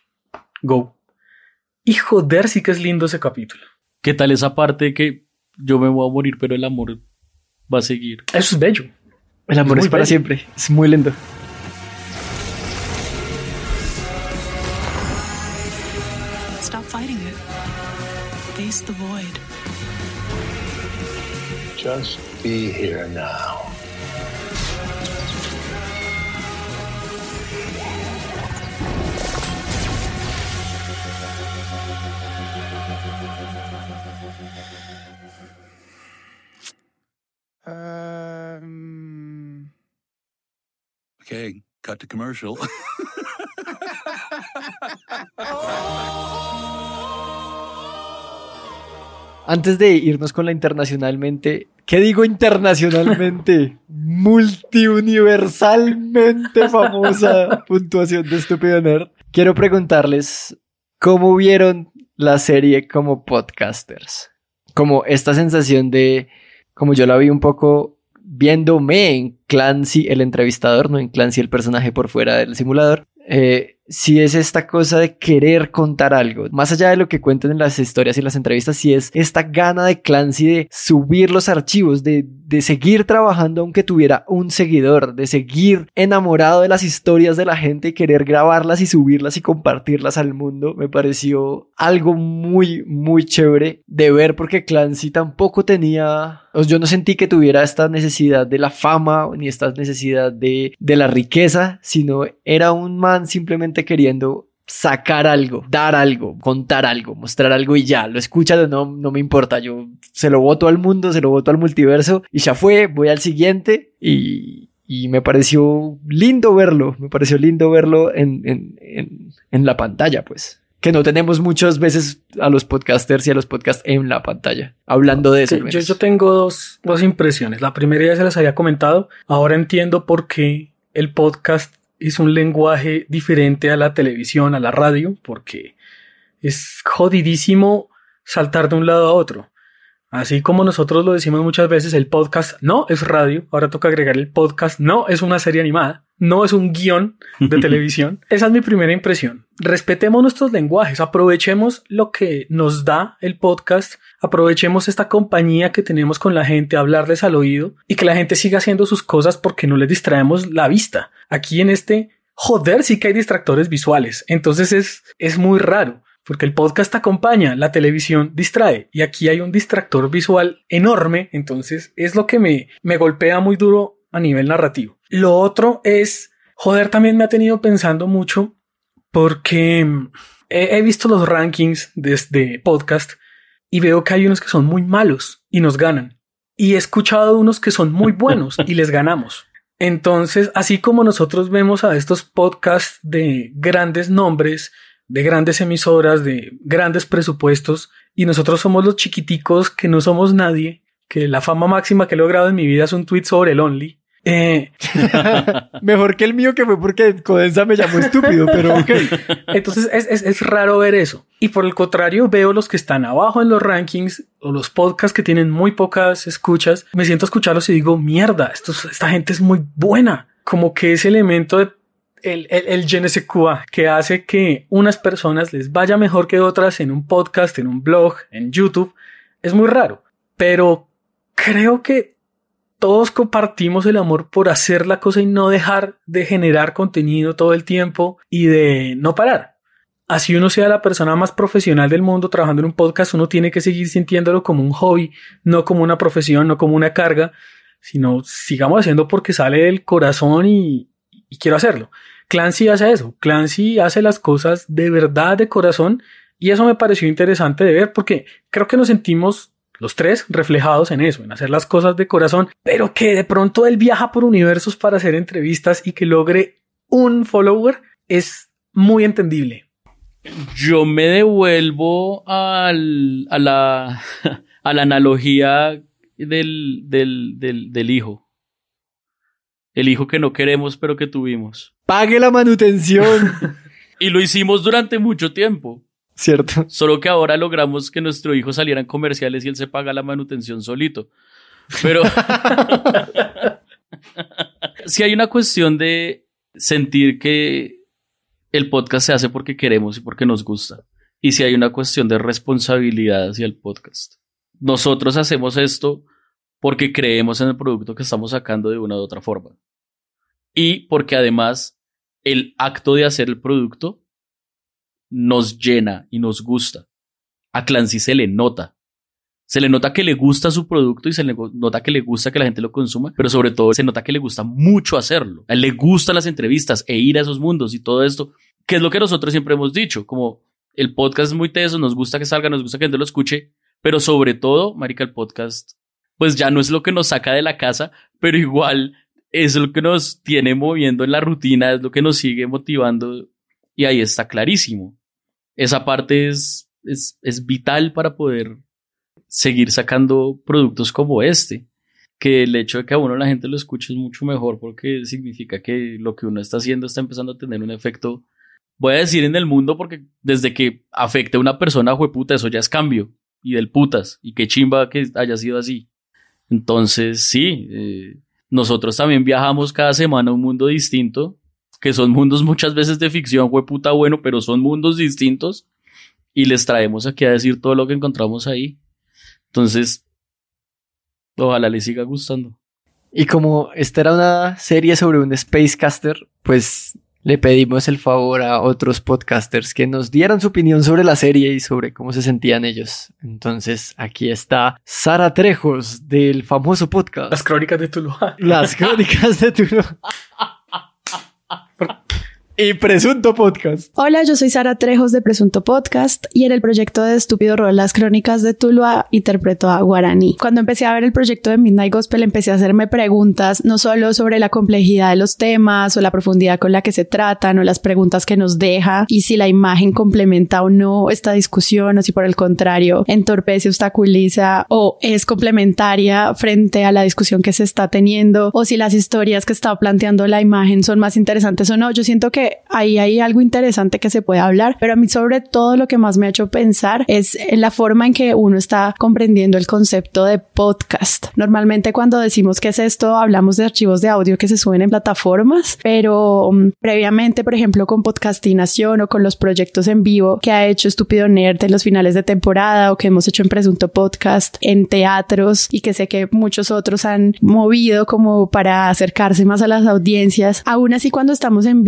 Go. Y joder, sí que es lindo ese capítulo. ¿Qué tal esa parte de que yo me voy a morir, pero el amor va a seguir? Eso es bello. El amor es, es para bello. siempre. Es muy lindo. Stop fighting it. Face the void. Just be here now. Um... Okay, cut to commercial. Antes de irnos con la internacionalmente, ¿qué digo internacionalmente? Multiuniversalmente famosa puntuación de Estúpido Nerd. Quiero preguntarles, ¿cómo vieron la serie como podcasters? Como esta sensación de, como yo la vi un poco viéndome en Clancy el entrevistador, no en Clancy el personaje por fuera del simulador. Eh, si es esta cosa de querer contar algo, más allá de lo que cuentan en las historias y las entrevistas, si es esta gana de Clancy de subir los archivos, de, de seguir trabajando aunque tuviera un seguidor, de seguir enamorado de las historias de la gente y querer grabarlas y subirlas y compartirlas al mundo, me pareció algo muy, muy chévere de ver, porque Clancy tampoco tenía, o sea, yo no sentí que tuviera esta necesidad de la fama ni esta necesidad de, de la riqueza, sino era un man simplemente queriendo sacar algo, dar algo, contar algo, mostrar algo y ya, lo escuchan o no, no me importa, yo se lo voto al mundo, se lo voto al multiverso y ya fue, voy al siguiente y, y me pareció lindo verlo, me pareció lindo verlo en, en, en, en la pantalla, pues, que no tenemos muchas veces a los podcasters y a los podcasts en la pantalla, hablando de eso. Sí, yo, yo tengo dos, dos impresiones, la primera ya se las había comentado, ahora entiendo por qué el podcast es un lenguaje diferente a la televisión, a la radio, porque es jodidísimo saltar de un lado a otro. Así como nosotros lo decimos muchas veces, el podcast no es radio, ahora toca agregar el podcast, no es una serie animada, no es un guión de televisión. Esa es mi primera impresión. Respetemos nuestros lenguajes, aprovechemos lo que nos da el podcast, aprovechemos esta compañía que tenemos con la gente, hablarles al oído y que la gente siga haciendo sus cosas porque no les distraemos la vista. Aquí en este, joder, sí que hay distractores visuales, entonces es, es muy raro. porque el podcast acompaña, la televisión distrae y aquí hay un distractor visual enorme, entonces es lo que me, me golpea muy duro a nivel narrativo. Lo otro es, joder, también me ha tenido pensando mucho porque he, he visto los rankings desde podcast y veo que hay unos que son muy malos y nos ganan. Y he escuchado unos que son muy buenos y les ganamos. Entonces, así como nosotros vemos a estos podcasts de grandes nombres, de grandes emisoras, de grandes presupuestos, y nosotros somos los chiquiticos que no somos nadie, que la fama máxima que he logrado en mi vida es un tweet sobre el Only. Eh, Mejor que el mío, que fue porque Codensa me llamó estúpido, pero ok. Entonces es, es, es raro ver eso. Y por el contrario, veo los que están abajo en los rankings o los podcasts que tienen muy pocas escuchas. Me siento a escucharlos y digo, mierda, estos, esta gente es muy buena. Como que ese elemento de el, el, el je ne sais quoi que hace que unas personas les vaya mejor que otras en un podcast, en un blog, en YouTube, es muy raro. Pero creo que todos compartimos el amor por hacer la cosa y no dejar de generar contenido todo el tiempo y de no parar. Así uno sea la persona más profesional del mundo trabajando en un podcast, uno tiene que seguir sintiéndolo como un hobby, no como una profesión, no como una carga, sino sigamos haciendo porque sale del corazón y, y quiero hacerlo. Clancy hace eso. Clancy hace las cosas de verdad de corazón y eso me pareció interesante de ver porque creo que nos sentimos los tres reflejados en eso, en hacer las cosas de corazón, pero que de pronto él viaja por universos para hacer entrevistas y que logre un follower es muy entendible. Yo me devuelvo al, a, la, a la analogía del, del, del, del hijo. El hijo que no queremos pero que tuvimos. ¡Pague la manutención! Y lo hicimos durante mucho tiempo. Cierto. Solo que ahora logramos que nuestro hijo saliera en comerciales y él se paga la manutención solito. Pero sí hay una cuestión de sentir que el podcast se hace porque queremos y porque nos gusta. Y sí hay una cuestión de responsabilidad hacia el podcast. Nosotros hacemos esto porque creemos en el producto que estamos sacando de una u otra forma. Y porque además el acto de hacer el producto nos llena y nos gusta. A Clancy se le nota. Se le nota que le gusta su producto y se le nota que le gusta que la gente lo consuma, pero sobre todo se nota que le gusta mucho hacerlo. A él le gustan las entrevistas e ir a esos mundos y todo esto, que es lo que nosotros siempre hemos dicho, como el podcast es muy teso, nos gusta que salga, nos gusta que la gente lo escuche, pero sobre todo, marica, el podcast pues ya no es lo que nos saca de la casa, pero igual es lo que nos tiene moviendo en la rutina, es lo que nos sigue motivando y ahí está clarísimo. Esa parte es, es, es vital para poder seguir sacando productos como este, que el hecho de que a uno la gente lo escuche es mucho mejor porque significa que lo que uno está haciendo está empezando a tener un efecto, voy a decir en el mundo, porque desde que afecte a una persona, jueputa, eso ya es cambio, y del putas, y qué chimba que haya sido así. Entonces sí, eh, nosotros también viajamos cada semana a un mundo distinto, que son mundos muchas veces de ficción, jueputa, bueno, pero son mundos distintos, y les traemos aquí a decir todo lo que encontramos ahí. Entonces, ojalá les siga gustando. Y como esta era una serie sobre un Spacecaster, pues le pedimos el favor a otros podcasters que nos dieran su opinión sobre la serie y sobre cómo se sentían ellos. Entonces, aquí está Sara Trejos, del famoso podcast Las Crónicas de Tuluá. Las Crónicas de Tuluá. Y Presunto Podcast. Hola, yo soy Sara Trejos de Presunto Podcast y en el proyecto de Estúpido Rol Las Crónicas de Tuluá interpreto a Guaraní. Cuando empecé a ver el proyecto de Midnight Gospel empecé a hacerme preguntas no solo sobre la complejidad de los temas o la profundidad con la que se tratan o las preguntas que nos deja y si la imagen complementa o no esta discusión o si por el contrario entorpece, obstaculiza o es complementaria frente a la discusión que se está teniendo o si las historias que está planteando la imagen son más interesantes o no. Yo siento que ahí hay algo interesante que se puede hablar, pero a mí sobre todo lo que más me ha hecho pensar es la forma en que uno está comprendiendo el concepto de podcast. Normalmente cuando decimos qué es esto, hablamos de archivos de audio que se suben en plataformas, pero um, previamente, por ejemplo, con Podcastinación o con los proyectos en vivo que ha hecho Estúpido Nerd en los finales de temporada o que hemos hecho en Presunto Podcast, en teatros y que sé que muchos otros han movido como para acercarse más a las audiencias, aún así cuando estamos en vivo, la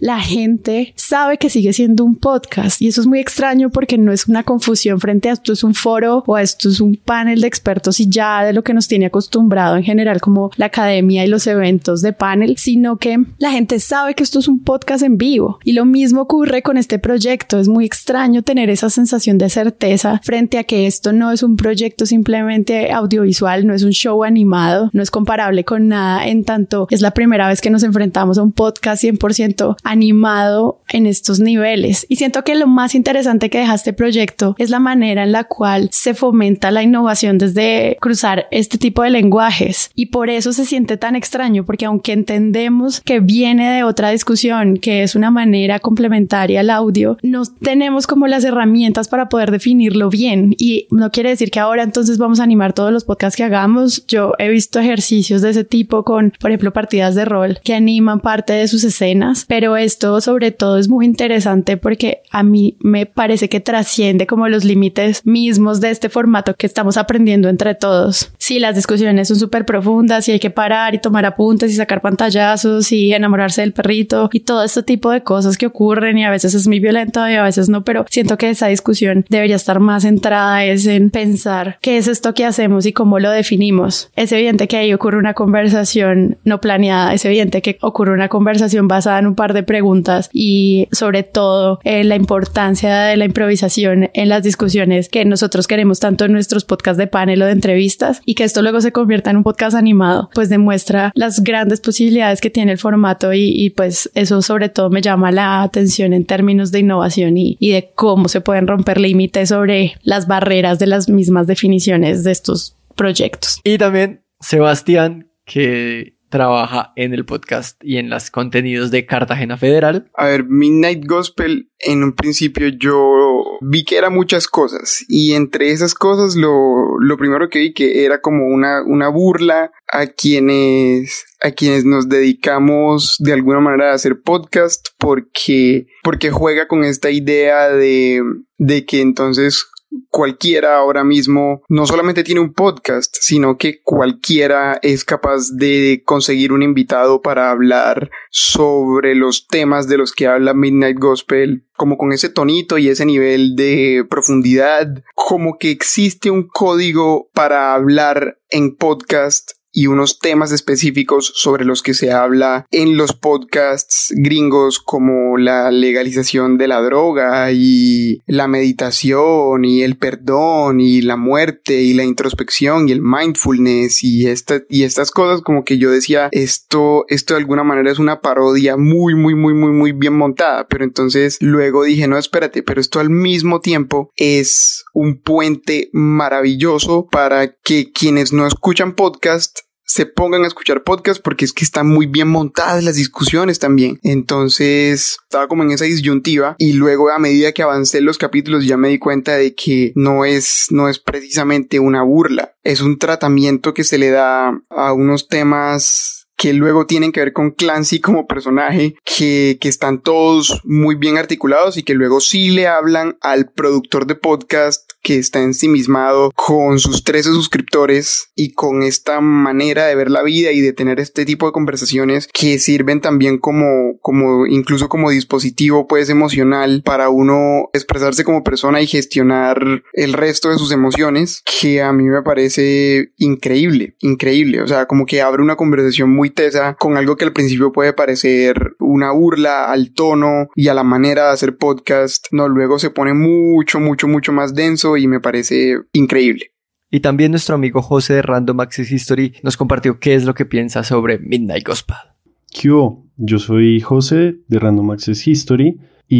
la gente sabe que sigue siendo un podcast y eso es muy extraño porque no es una confusión frente a esto es un foro o esto es un panel de expertos y ya de lo que nos tiene acostumbrado en general como la academia y los eventos de panel, sino que la gente sabe que esto es un podcast en vivo y lo mismo ocurre con este proyecto. Es muy extraño tener esa sensación de certeza frente a que esto no es un proyecto simplemente audiovisual, no es un show animado, no es comparable con nada, en tanto es la primera vez que nos enfrentamos a un podcast cien por ciento animado en estos niveles. Y siento que lo más interesante que deja este proyecto es la manera en la cual se fomenta la innovación desde cruzar este tipo de lenguajes y por eso se siente tan extraño, porque aunque entendemos que viene de otra discusión, que es una manera complementaria al audio, no tenemos como las herramientas para poder definirlo bien y no quiere decir que ahora entonces vamos a animar todos los podcasts que hagamos. Yo he visto ejercicios de ese tipo con, por ejemplo, partidas de rol que animan parte de sus escenas, pero esto sobre todo es muy interesante porque a mí me parece que trasciende como los límites mismos de este formato que estamos aprendiendo entre todos. Sí, las discusiones son súper profundas y hay que parar y tomar apuntes y sacar pantallazos y enamorarse del perrito y todo este tipo de cosas que ocurren y a veces es muy violento y a veces no, pero siento que esa discusión debería estar más centrada es en pensar qué es esto que hacemos y cómo lo definimos. Es evidente que ahí ocurre una conversación no planeada, es evidente que ocurre una conversación basada en un par de preguntas y sobre todo eh, la importancia de la improvisación en las discusiones que nosotros queremos tanto en nuestros podcasts de panel o de entrevistas y que esto luego se convierta en un podcast animado, pues demuestra las grandes posibilidades que tiene el formato y, y pues eso sobre todo me llama la atención en términos de innovación y, y de cómo se pueden romper límites sobre las barreras de las mismas definiciones de estos proyectos. Y también Sebastián, que trabaja en el podcast y en los contenidos de Cartagena Federal. A ver, Midnight Gospel, en un principio yo vi que era muchas cosas y entre esas cosas lo, lo primero que vi que era como una, una burla a quienes, a quienes nos dedicamos de alguna manera a hacer podcast porque, porque juega con esta idea de, de que entonces cualquiera ahora mismo no solamente tiene un podcast, sino que cualquiera es capaz de conseguir un invitado para hablar sobre los temas de los que habla Midnight Gospel, como con ese tonito y ese nivel de profundidad, como que existe un código para hablar en podcast y unos temas específicos sobre los que se habla en los podcasts gringos como la legalización de la droga y la meditación y el perdón y la muerte y la introspección y el mindfulness y, esta, y estas cosas como que yo decía esto, esto de alguna manera es una parodia muy muy muy muy muy bien montada, pero entonces luego dije no espérate, pero esto al mismo tiempo es un puente maravilloso para que quienes no escuchan podcast se pongan a escuchar podcast porque es que están muy bien montadas las discusiones también. Entonces estaba como en esa disyuntiva y luego a medida que avancé los capítulos ya me di cuenta de que no es, no es precisamente una burla, es un tratamiento que se le da a unos temas que luego tienen que ver con Clancy como personaje, que, que están todos muy bien articulados y que luego sí le hablan al productor de podcast que está ensimismado con sus trece suscriptores y con esta manera de ver la vida y de tener este tipo de conversaciones que sirven también como, como incluso como dispositivo pues emocional para uno expresarse como persona y gestionar el resto de sus emociones, que a mí me parece increíble, increíble, o sea, como que abre una conversación muy tesa con algo que al principio puede parecer una burla al tono y a la manera de hacer podcast, no, luego se pone mucho, mucho, mucho más denso y me parece increíble. Y también nuestro amigo José de Random Access History nos compartió qué es lo que piensa sobre Midnight Gospel. ¿Qué hubo? Yo soy José de Random Access History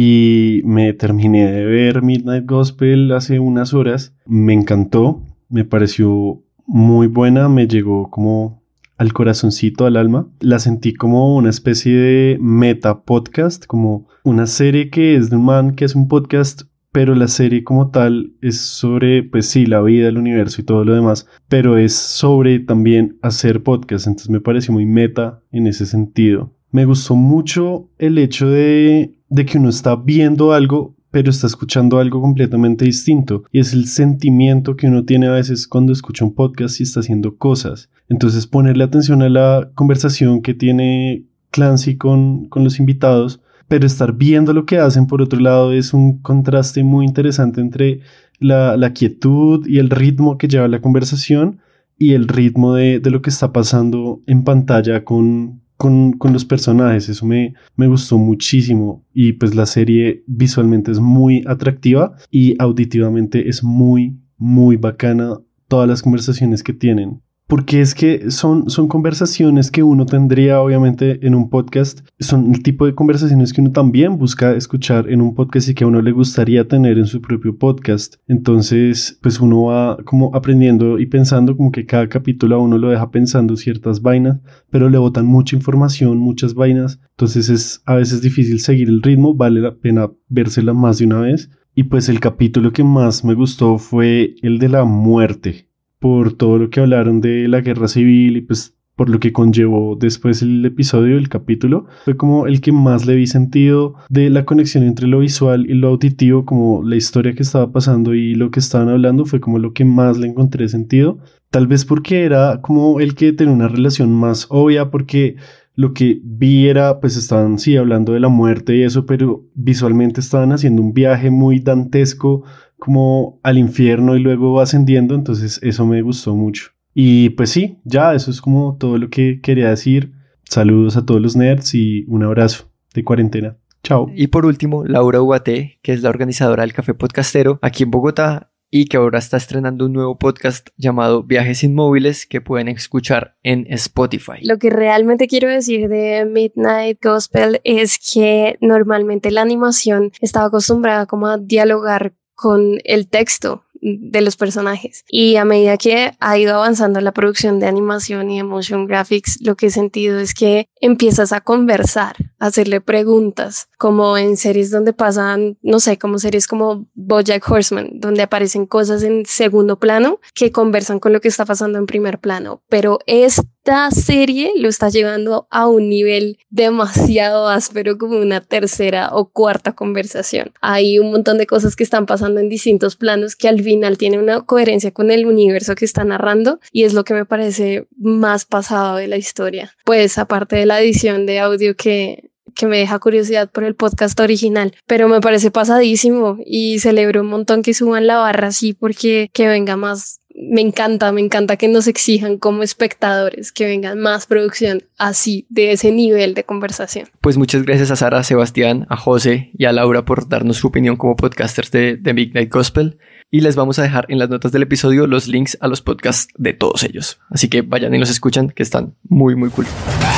y me terminé de ver Midnight Gospel hace unas horas. Me encantó, me pareció muy buena, me llegó como al corazoncito, al alma. La sentí como una especie de meta podcast, como una serie que es de un man que hace un podcast, pero la serie como tal es sobre, pues sí, la vida, el universo y todo lo demás, pero es sobre también hacer podcast, entonces me pareció muy meta en ese sentido. Me gustó mucho el hecho de, de que uno está viendo algo, pero está escuchando algo completamente distinto, y es el sentimiento que uno tiene a veces cuando escucha un podcast y está haciendo cosas. Entonces ponerle atención a la conversación que tiene Clancy con, con los invitados, pero estar viendo lo que hacen por otro lado es un contraste muy interesante entre la, la quietud y el ritmo que lleva la conversación y el ritmo de, de lo que está pasando en pantalla con, con, con los personajes. Eso me, me gustó muchísimo, y pues la serie visualmente es muy atractiva y auditivamente es muy, muy bacana todas las conversaciones que tienen. Porque es que son, son conversaciones que uno tendría obviamente en un podcast. Son el tipo de conversaciones que uno también busca escuchar en un podcast y que a uno le gustaría tener en su propio podcast. Entonces, pues uno va como aprendiendo y pensando, como que cada capítulo a uno lo deja pensando ciertas vainas, pero le botan mucha información, muchas vainas. Entonces es a veces difícil seguir el ritmo, vale la pena vérsela más de una vez. Y pues el capítulo que más me gustó fue el de la muerte, por todo lo que hablaron de la guerra civil y pues por lo que conllevó después el episodio, el capítulo. Fue como el que más le vi sentido de la conexión entre lo visual y lo auditivo, como la historia que estaba pasando y lo que estaban hablando fue como lo que más le encontré sentido. Tal vez porque era como el que tenía una relación más obvia, porque lo que vi era, pues estaban sí hablando de la muerte y eso, pero visualmente estaban haciendo un viaje muy dantesco como al infierno y luego ascendiendo, entonces eso me gustó mucho. Y pues sí, ya eso es como todo lo que quería decir. Saludos a todos los nerds y un abrazo de cuarentena. Chao. Y por último, Laura Ubaté, que es la organizadora del Café Podcastero aquí en Bogotá y que ahora está estrenando un nuevo podcast llamado Viajes Inmóviles que pueden escuchar en Spotify. Lo que realmente quiero decir de Midnight Gospel es que normalmente la animación estaba acostumbrada como a dialogar con el texto de los personajes, y a medida que ha ido avanzando la producción de animación y de motion graphics, lo que he sentido es que empiezas a conversar, a hacerle preguntas, como en series donde pasan, no sé, como series como BoJack Horseman, donde aparecen cosas en segundo plano que conversan con lo que está pasando en primer plano, pero esta serie lo está llevando a un nivel demasiado áspero, como una tercera o cuarta conversación. Hay un montón de cosas que están pasando en distintos planos que al final tiene una coherencia con el universo que está narrando, y es lo que me parece más pasado de la historia. Pues aparte de la edición de audio que, que me deja curiosidad por el podcast original, pero me parece pasadísimo y celebro un montón que suban la barra así, porque que venga más. Me encanta, me encanta que nos exijan como espectadores que vengan más producción así, de ese nivel de conversación. Pues muchas gracias a Sara, a Sebastián, a José y a Laura por darnos su opinión como podcasters de, de Midnight Gospel. Y les vamos a dejar en las notas del episodio los links a los podcasts de todos ellos. Así que vayan y los escuchan, que están muy, muy cool.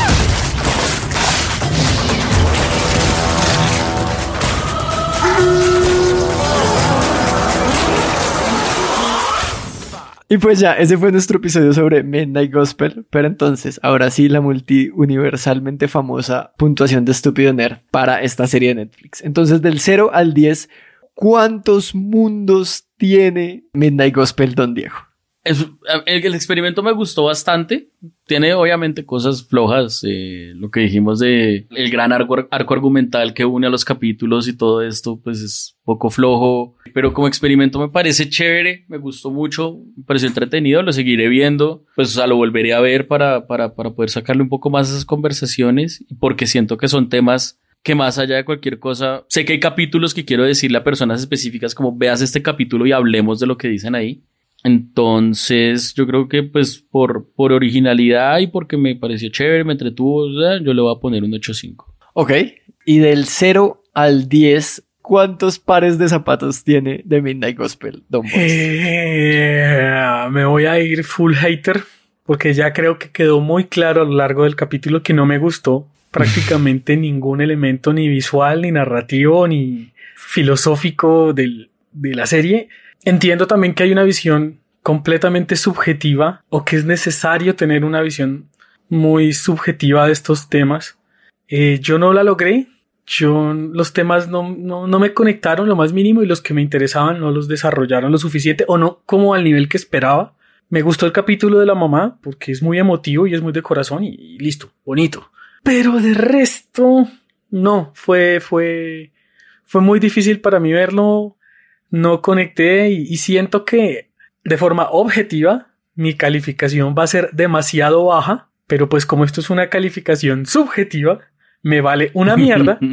Y pues ya, ese fue nuestro episodio sobre Midnight Gospel. Pero entonces, ahora sí, la multi-universalmente famosa puntuación de Estúpido Nerd para esta serie de Netflix. Entonces, del cero al diez, ¿cuántos mundos tiene Midnight Gospel, don Diego? Es, el, el experimento me gustó bastante. Tiene obviamente cosas flojas, eh, lo que dijimos de el gran arco, arco argumental que une a los capítulos y todo esto, pues es poco flojo, pero como experimento me parece chévere, me gustó mucho, me pareció entretenido, lo seguiré viendo, pues o sea, lo volveré a ver para, para, para poder sacarle un poco más a esas conversaciones, porque siento que son temas que más allá de cualquier cosa, sé que hay capítulos que quiero decirle a personas específicas como veas este capítulo y hablemos de lo que dicen ahí. Entonces yo creo que pues por, por originalidad y porque me pareció chévere, me entretuvo, yo le voy a poner un ocho punto cinco. Ok, y del cero al diez, ¿cuántos pares de zapatos tiene de Midnight Gospel, don Boris? Eh, me voy a ir full hater, porque ya creo que quedó muy claro a lo largo del capítulo que no me gustó prácticamente ningún elemento, ni visual, ni narrativo, ni filosófico del, de la serie. Entiendo también que hay una visión completamente subjetiva, o que es necesario tener una visión muy subjetiva de estos temas. Eh, yo no la logré. Yo, los temas no, no, no me conectaron lo más mínimo, y los que me interesaban no los desarrollaron lo suficiente, o no como al nivel que esperaba. Me gustó el capítulo de la mamá porque es muy emotivo y es muy de corazón y, y listo, bonito. Pero de resto, no, fue, fue, fue muy difícil para mí verlo. No conecté y, y siento que de forma objetiva mi calificación va a ser demasiado baja, pero pues como esto es una calificación subjetiva, me vale una mierda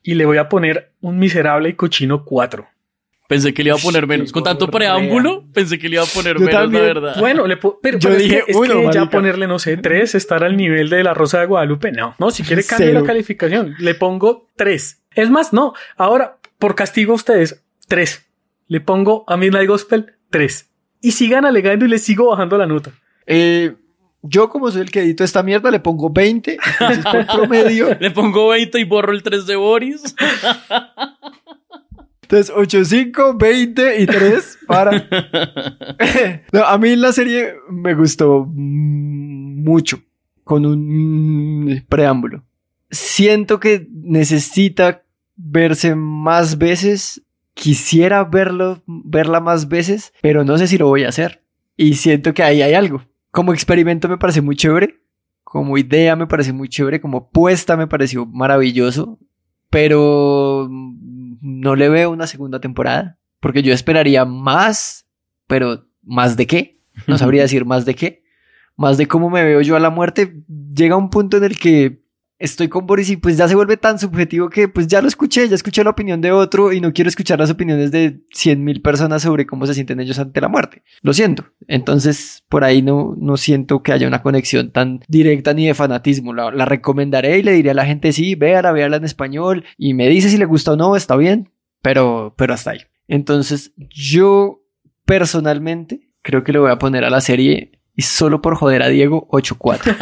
y le voy a poner un miserable y cochino cuatro. Pensé que le iba a poner menos. Con tanto preámbulo, pensé que le iba a poner Yo menos, también. La verdad. Bueno, le po- pero, Yo pero dije es que, uno, es que ya marica. ponerle, no sé, tres, estar al nivel de La Rosa de Guadalupe, no. No, si quiere cambiar la calificación, le pongo tres. Es más, no. Ahora, por castigo a ustedes, tres. Le pongo a Midnight Gospel, tres. Y sigan alegando y les sigo bajando la nota. Eh... Yo, como soy el que edito esta mierda, le pongo veinte. Entonces, por promedio. Le pongo veinte y borro el tres de Boris. Entonces, ocho, cinco, veinte y tres para... No, a mí la serie me gustó mucho. Con un preámbulo. Siento que necesita verse más veces. Quisiera verlo, verla más veces, pero no sé si lo voy a hacer. Y siento que ahí hay algo. Como experimento me parece muy chévere, como idea me parece muy chévere, como puesta me pareció maravilloso, pero no le veo una segunda temporada, porque yo esperaría más, pero ¿más de qué? No sabría decir más de qué, más de cómo me veo yo a la muerte. Llega un punto en el que estoy con Boris y pues ya se vuelve tan subjetivo que pues ya lo escuché, ya escuché la opinión de otro y no quiero escuchar las opiniones de cien mil personas sobre cómo se sienten ellos ante la muerte. Lo siento. Entonces por ahí no, no siento que haya una conexión tan directa ni de fanatismo. La, la recomendaré y le diré a la gente sí, véala, véala en español y me dice si le gusta o no, está bien, pero, pero hasta ahí. Entonces yo personalmente creo que le voy a poner a la serie y solo por joder a Diego ocho cuatro.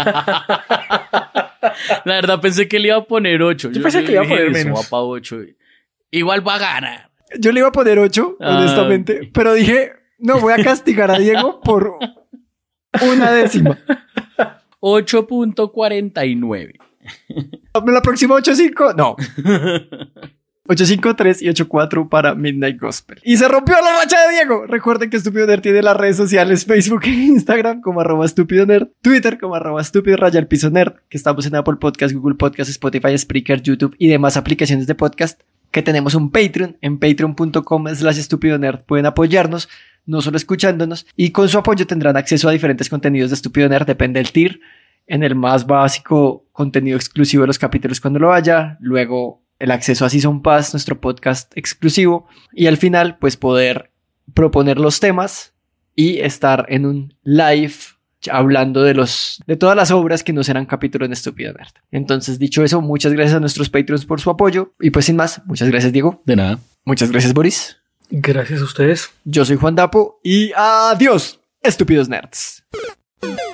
La verdad pensé que le iba a poner ocho. Yo, Yo pensé que le iba a poner eso, menos. Va pa ocho. Igual va a ganar. Yo le iba a poner ocho, ah, honestamente, okay. Pero dije, no, voy a castigar a Diego por una décima. ocho punto cuarenta y nueve. ¿La próxima ocho cinco? No. ocho cinco tres y ocho cuatro para Midnight Gospel. Y se rompió la racha de Diego. Recuerden que Estúpido Nerd tiene las redes sociales Facebook e Instagram como arroba estúpido nerd, Twitter como arroba estúpido raya el piso nerd, que estamos en Apple Podcast, Google Podcast, Spotify, Spreaker, YouTube y demás aplicaciones de podcast, que tenemos un Patreon en patreon punto com slash estúpido nerd. Pueden apoyarnos, no solo escuchándonos, y con su apoyo tendrán acceso a diferentes contenidos de Estúpido Nerd, depende del tier. En el más básico, contenido exclusivo de los capítulos cuando lo haya, luego el acceso a Season Pass, nuestro podcast exclusivo, y al final, pues poder proponer los temas y estar en un live hablando de los de todas las obras que no serán capítulo en Estúpido Nerd. Entonces, dicho eso, muchas gracias a nuestros Patreons por su apoyo, y pues sin más, muchas gracias, Diego. De nada. Muchas gracias, Boris. Gracias a ustedes. Yo soy Juan Dapo, y adiós, estúpidos nerds.